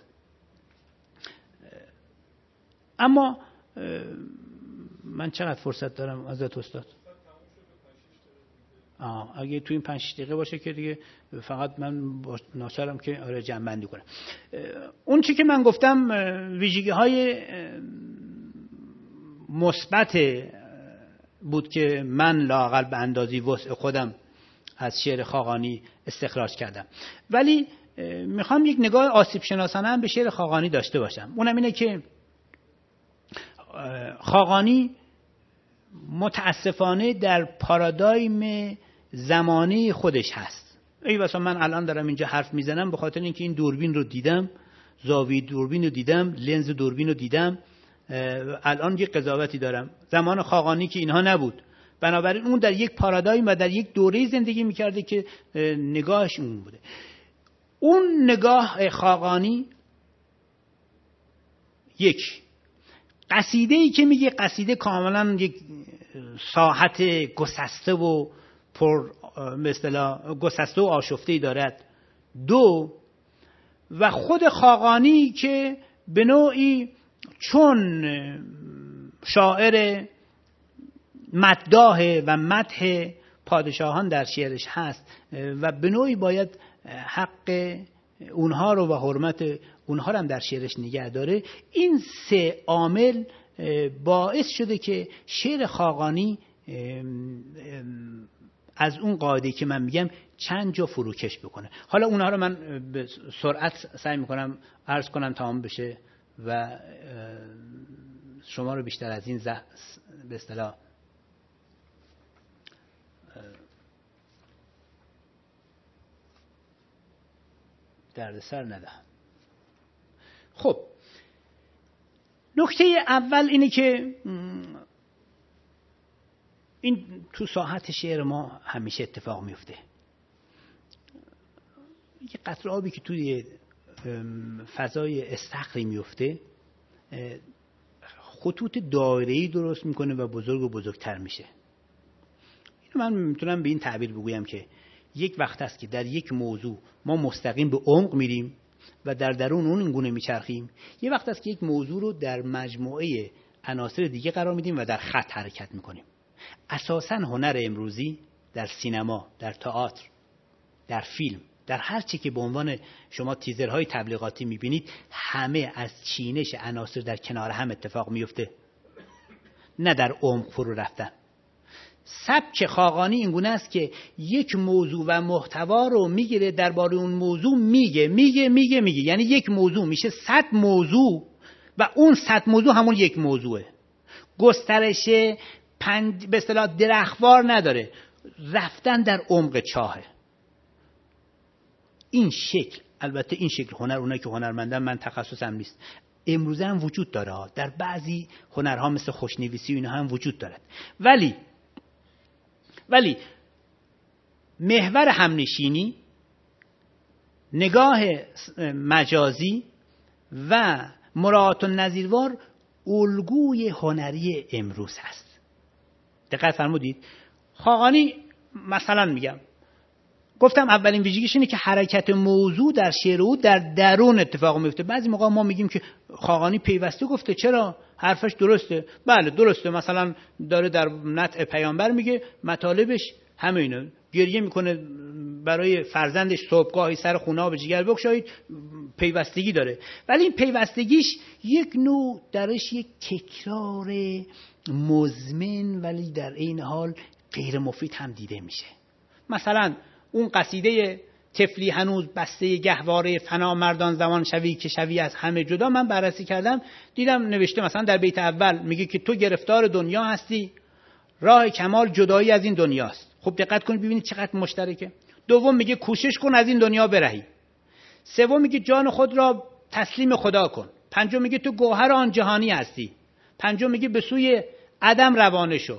اما من چقدر فرصت دارم ازت استاد؟ اگه تو این 5 دقیقه باشه که دیگه فقط من ناچارم که آره جمع بندی کنم. اون چی که من گفتم ویژگی های مثبت بود که من لااقل به اندازی وسع خودم از شعر خاقانی استخراج کردم، ولی میخوام یک نگاه آسیب شناسانه هم به شعر خاقانی داشته باشم. اونم اینه که خاقانی متاسفانه در پارادایم زمانه خودش هست. ای واسه من الان دارم اینجا حرف میزنم به خاطر اینکه این دوربین رو دیدم، زاویه دوربین رو دیدم، لنز دوربین رو دیدم، الان یک قضاوتی دارم. زمان خاقانی که اینها نبود، بنابراین اون در یک پارادایم و در یک دوره زندگی میکرده که نگاهش اون بوده. اون نگاه خاقانی یک قصیده‌ای که میگه قصیده کاملا یک ساحت گسسته و پر به اصطلاح گسسته و آشفته‌ای دارد. دو، و خود خاقانی که به نوعی چون شاعر مداح و مدح پادشاهان در شعرش هست و به نوعی باید حق اونها رو و حرمت اونها رو هم در شعرش نگه داره، این 3 عامل باعث شده که شعر خاقانی از اون قاعده که من میگم چند جا فروکش بکنه. حالا اونها رو من به سرعت سعی میکنم عرض کنم تمام بشه و شما رو بیشتر از این به اصطلاح دردسر ندهم. خب نکته اول اینه که این تو ساحت شعر ما همیشه اتفاق میفته. یه قطره آبی که توی فضای استخری میفته خطوط دایره‌ای درست میکنه و بزرگ و بزرگتر میشه. اینو من میتونم به این تعبیر بگویم که یک وقت هست که در یک موضوع ما مستقیم به عمق میریم و در درون اون اینگونه میچرخیم. یه وقت هست که یک موضوع رو در مجموعه عناصر دیگه قرار میدیم و در خط حرکت میکنیم. اساساً هنر امروزی در سینما، در تئاتر، در فیلم، در هر چی که به عنوان شما تیزرهای تبلیغاتی میبینید، همه از چینش عناصر در کنار هم اتفاق میفته، نه در عمق فرو رفتن. سبک خاقانی اینگونه است که یک موضوع و محتوا رو میگیره، درباره اون موضوع میگه، یعنی یک موضوع میشه 100 موضوع و اون 100 موضوع همون یک موضوعه. گسترش به اصطلاح درختوار نداره، رفتن در عمق چاهه. این شکل، البته این شکل هنر، اونایی که هنرمندن، من تخصصم نیست، امروزه هم وجود داره، در بعضی هنرها مثل خوشنویسی و اینا هم وجود دارد، ولی محور همنشینی، نگاه مجازی و مراعات النظیروار الگوی هنری امروز هست. دقت فرمودید؟ خاقانی مثلا میگم، گفتم اولین ویژگیش اینه که حرکت موضوع در شعر او در درون اتفاق میفته. بعضی موقع ما میگیم که خاقانی پیوسته گفته، چرا؟ حرفش درسته. بله درسته، مثلا داره در نطع پیامبر میگه مطالبش همه اینا، گریه میکنه برای فرزندش صبحگاهی سر خونه به جگر بگشایید، پیوستگی داره. ولی این پیوستگیش یک نوع درش یک تکرار مزمن ولی در این حال غیر مفید هم دیده میشه. مثلا اون قصیده طفلی هنوز بسته گهواره فنا مردان زمان شوی که شوی از همه جدا، من بررسی کردم دیدم نوشته مثلا در بیت اول میگه که تو گرفتار دنیا هستی، راه کمال جدایی از این دنیاست. خب دقت کنید ببینید چقدر مشترکه. دوم میگه کوشش کن از این دنیا برهی. سوم میگه جان خود را تسلیم خدا کن. پنجم میگه تو گوهر آن جهانی هستی. پنجم میگه به سوی عدم روانه شو.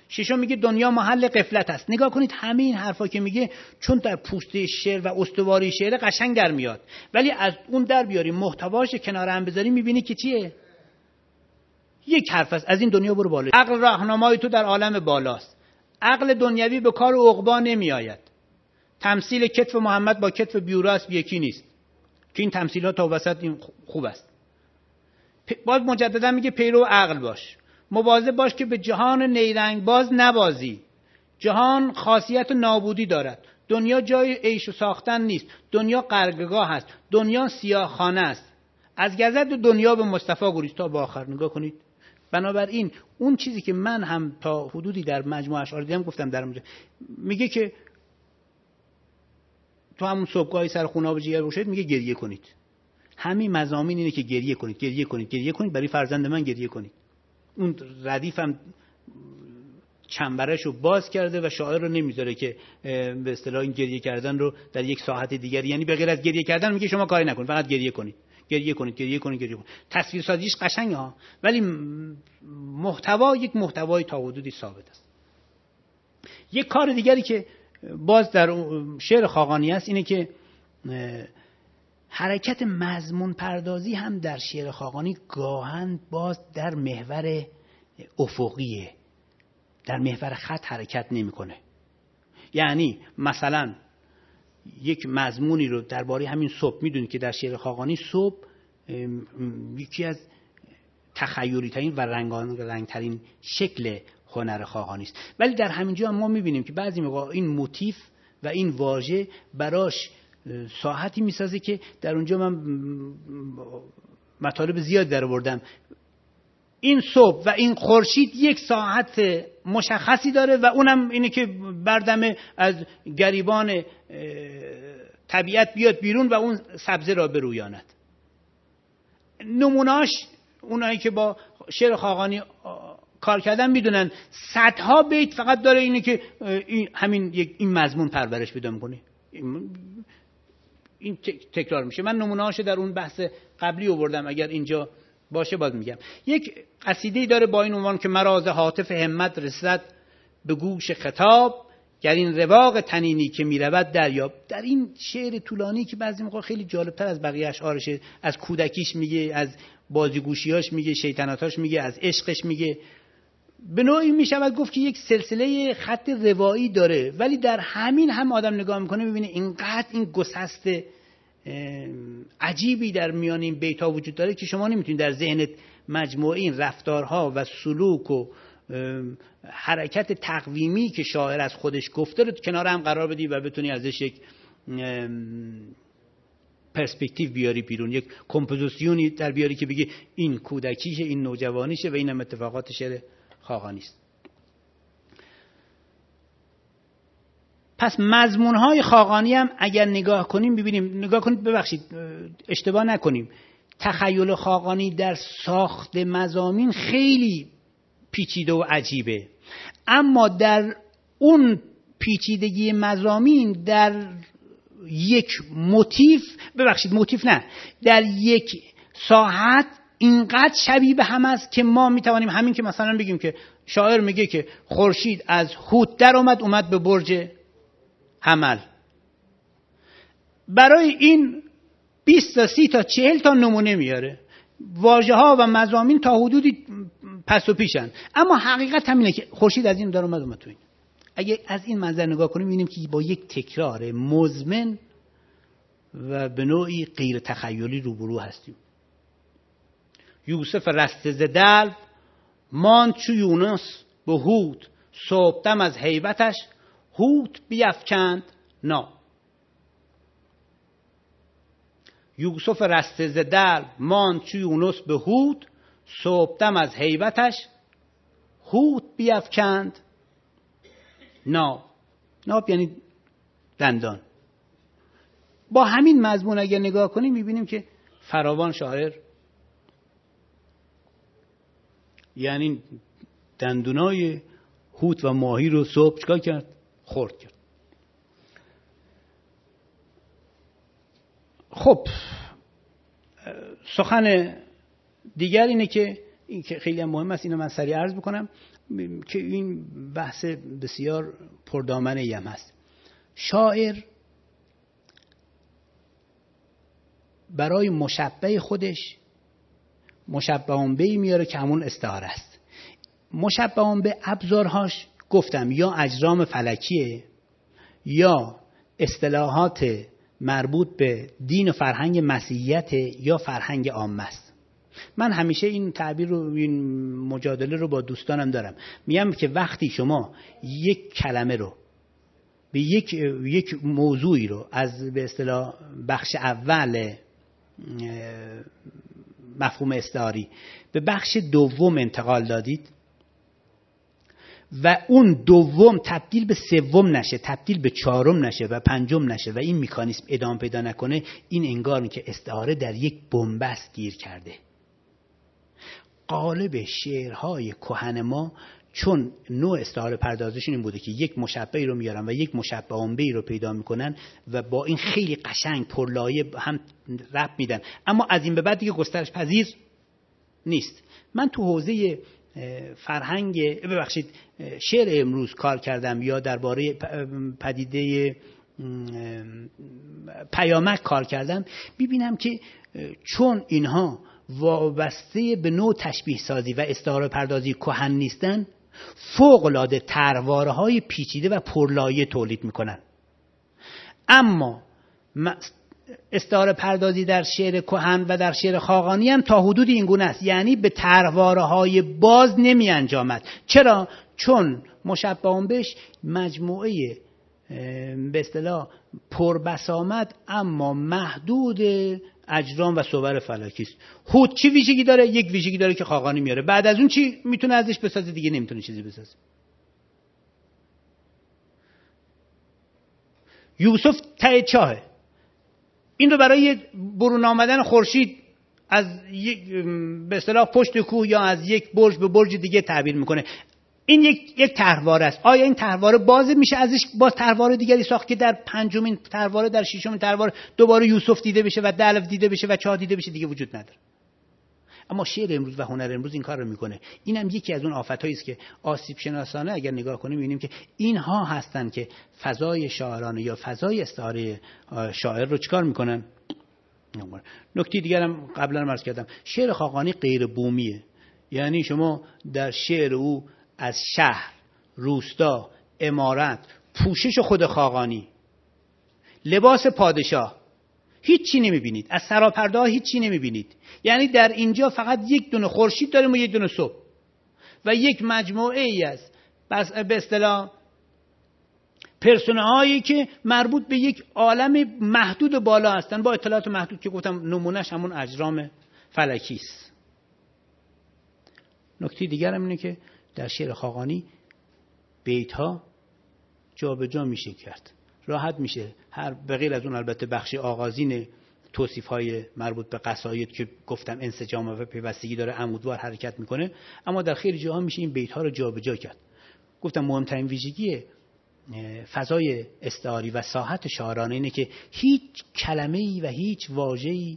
ششم میگه دنیا محل غفلت است. نگاه کنید همه این حرفا که میگه چون در پوسته شعر و استواری شعر قشنگ در میاد، ولی از اون در بیاریم محتواش کنار هم بذاریم میبینی که چیه؟ یک حرف است، از این دنیا برو بالا. عقل راهنمای تو در عالم بالاست. عقل دنیوی به کار عقبا نمی آید. تمثیل کتف محمد با کتف بیوراس یکی نیست که این تمثیلات تا وسط این خوب است. باز مجددا میگه پیرو عقل باش، مواظب باش که به جهان نیرنگ باز نبازی. جهان خاصیت نابودی دارد. دنیا جای عیش و ساختن نیست. دنیا غرقگاه است. دنیا سیاهخانه است. از گذر دنیا به مصطفی گریز تا به آخر. نگاه کنید. بنابراین اون چیزی که من هم تا حدودی در مجموعه اشعار دیدم گفتم در اونجا، میگه که تو همون صبحگاهی سر خوناب جگر باشید، میگه گریه کنید. همین مضامین اینه که گریه کنید، گریه کنید، گریه کنید، برای فرزند من گریه کنید. اون ردیف هم چنبرشو باز کرده و شاعر رو نمیذاره که به اصطلاح این گریه کردن رو در یک ساعت دیگر، یعنی به غیر از گریه کردن میگه شما کاری نکنید، فقط گریه کنید. گریه کنید، گریه کنید، گریه کنید. تصویر سازیش قشنگه ها، ولی محتوا یک محتوای تا حدودی ثابت است. یک کار دیگری که باز در شعر خاقانی است اینه که حرکت مضمون پردازی هم در شعر خاقانی گاهن باز در محور افقیه، در محور خط حرکت نمیکنه. یعنی مثلا یک مضمونی رو درباره همین صبح، میدونید که در شعر خاقانی صبح یکی از تخیلی ترین و رنگترین شکل هنر خاقانی است، ولی در همینجا ما میبینیم که بعضی موقع این موتیف و این واژه براش ساحتی میسازه که در اونجا من مطالب زیاد در آوردم. این صبح و این خورشید یک ساعت مشخصی داره و اونم اینه که بردمه از گریبان طبیعت بیاد بیرون و اون سبزه را برویاند. نمونهاش اونایی که با شعر خاقانی کار کردن میدونن صدها بیت فقط داره اینه که این مضمون پرورش پیدا میکنه، این تکرار میشه. من نمونهاشو در اون بحث قبلی آوردم، اگر اینجا باشه باز میگم. یک قصیده‌ای داره با این عنوان که مراز هاتف همت رسد به گوش خطاب، گر این رواق تنینی که میرود دریاب. در این شعر طولانی که بعضی موقع خیلی جالبتر از بقیه اشعارشه، از کودکیش میگه، از بازیگوشیاش میگه، شیطنتاش میگه، از عشقش میگه، به نوعی میشود گفت که یک سلسله خط روایی داره، ولی در همین هم آدم نگاه میکنه میبینه اینقدر این گسست عجیبی در میان این بیت‌ها وجود داره که شما نمیتونید در ذهنت مجموعه این رفتارها و سلوک و حرکت تقویمی که شاعر از خودش گفته رو کنار هم قرار بدی و بتونی ازش یک پرسپکتیو بیاری بیرون، یک کمپوزیشنی در بیاری که بگی این کودکیشه، این نوجوانیشه و این هم اتفاقات شعر خاقانی است. پس مضمون‌های خاقانی هم اگر نگاه کنیم ببینیم، نگاه کنید، ببخشید اشتباه نکنیم، تخیل خاقانی در ساخت مضامین خیلی پیچیده و عجیبه، اما در اون پیچیدگی مضامین در یک موتیف، ببخشید موتیف نه، در یک ساحت اینقدر شبیه به هم است که ما میتوانیم همین که مثلا بگیم که شاعر میگه که خورشید از هوت در اومد به برج حمل، برای این 20 تا 30 تا 40 تا نمونه میاره، واژه ها و مضامین تا حدودی پس و پیشن، اما حقیقت همینه که خورشید از این در اومد تو این. اگه از این منظر نگاه کنیم می‌بینیم که با یک تکرار مزمن و به نوعی غیر تخیلی روبرو هستیم. یوسف رسته ز دلو ماند چو یونس به هوت، صبحدم از هیبتش هوت بیفکند نا. یوسف رسته ز دلو ماند چو یونس به هوت، صبحدم از هیبتش هوت بیفکند ناب. ناب یعنی دندان. با همین مضمون اگر نگاه کنیم میبینیم که فراوان شاعر یعنی دندونای هوت و ماهی رو صبح چکار کرد؟ خورد کرد. خب سخن دیگر اینه که این که خیلی مهم است، اینو من سریع عرض بکنم. که این بحث بسیار پردامنه‌ای هم هست. شاعر برای مشبه خودش مشبهان به میاره که همون استعاره است. مشبهان به ابزارهاش گفتم یا اجرام فلکیه یا اصطلاحات مربوط به دین و فرهنگ مسیحیت یا فرهنگ عامه است. من همیشه این تعبیر رو، این مجادله رو با دوستانم دارم، میگم که وقتی شما یک کلمه رو به یک موضوعی رو از به اصطلاح بخش اول مفهوم استعاری به بخش دوم انتقال دادید و اون دوم تبدیل به سوم نشه، تبدیل به چهارم نشه و پنجم نشه و این مکانیزم ادامه پیدا نکنه، این انگار که استعاره در یک بنبست گیر کرده. غالب شعرهای کهن ما چون نوع استعاره پردازشون این بوده که یک مشبهی رو میارن و یک مشبه بهی رو پیدا میکنن و با این خیلی قشنگ پرلایه هم ربط میدن، اما از این به بعد دیگه گسترش پذیر نیست. من تو حوزه شعر امروز کار کردم یا درباره پدیده پیامک کار کردم، ببینم که چون اینها وابسته به نوع تشبیه سازی و استعاره پردازی کهن نیستن، فوق العاده طرواره های پیچیده و پرلایه تولید میکنن. اما استعاره پردازی در شعر کهن و در شعر خاقانی هم تا حدود این گونه است، یعنی به طرواره های باز نمی انجامد. چرا؟ چون مشبهان بهش مجموعه به اصطلاح پربسامد اما محدود اجرام و صور فلکی است. هود چی ویژگی داره؟ یک ویژگی داره که خاقانی میاره. بعد از اون چی میتونه ازش بسازه؟ دیگه نمیتونه چیزی بسازه. یوسف ته چاهه، این رو برای برون آمدن خورشید از به اصطلاح پشت کوه یا از یک برج به برج دیگه تعبیر میکنه. این یک طرحواره است. آیا این طرحواره باز میشه ازش باز طرحواره دیگری ساخت که در پنجمین طرحواره در ششمین طرحواره دوباره یوسف دیده بشه و دلو دیده بشه و چاه دیده بشه؟ دیگه وجود نداره. اما شعر امروز و هنر امروز این کار رو میکنه. اینم یکی از اون آفتایی است که آسیب شناسانه اگر نگاه کنیم میبینیم که اینها هستن که فضای شاعرانه یا فضای استعاره شاعر رو چیکار میکنن. نکته دیگر هم قبلا عرض کردم، شعر خاقانی غیر بومیه. یعنی شما در شعر او از شهر، روستا، عمارت، پوشش خود خاقانی، لباس پادشاه هیچی نمیبینید، از سراپرده ها هیچی نمیبینید. یعنی در اینجا فقط یک دونه خورشید داریم و یک دونه صبح و یک مجموعه ای از به اصطلاح پرسونه هایی که مربوط به یک عالم محدود بالا هستن با اطلاعات محدود که گفتم نمونهش همون اجرام فلکی است. نکته دیگر هم اینه که در شعر خاقانی بیت ها جا به جا میشه کرد، راحت میشه هر به غیر از اون البته بخش آغازین توصیف های مربوط به قصاید که گفتم انسجام و پیوستگی داره عمودوار حرکت میکنه، اما در خیلی جاها میشه این بیت ها رو جا به جا کرد. گفتم مهمترین ویژگی فضای استعاری و ساحت شاعرانه اینه که هیچ کلمه‌ای و هیچ واژه‌ای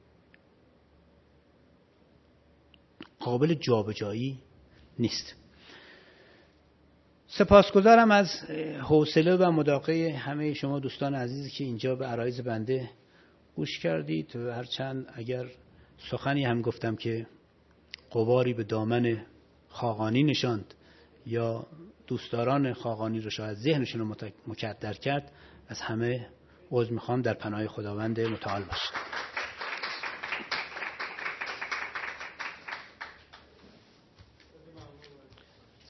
قابل جابجایی نیست. سپاسگزارم از حوصله و مداقه همه شما دوستان عزیزی که اینجا به عرایض بنده گوش کردید و هرچند اگر سخنی هم گفتم که غباری به دامن خاقانی نشاند یا دوستداران خاقانی رو شاید ذهنشون رو مکدر کرد، از همه عذر میخوام. در پناه خداوند متعال باشید.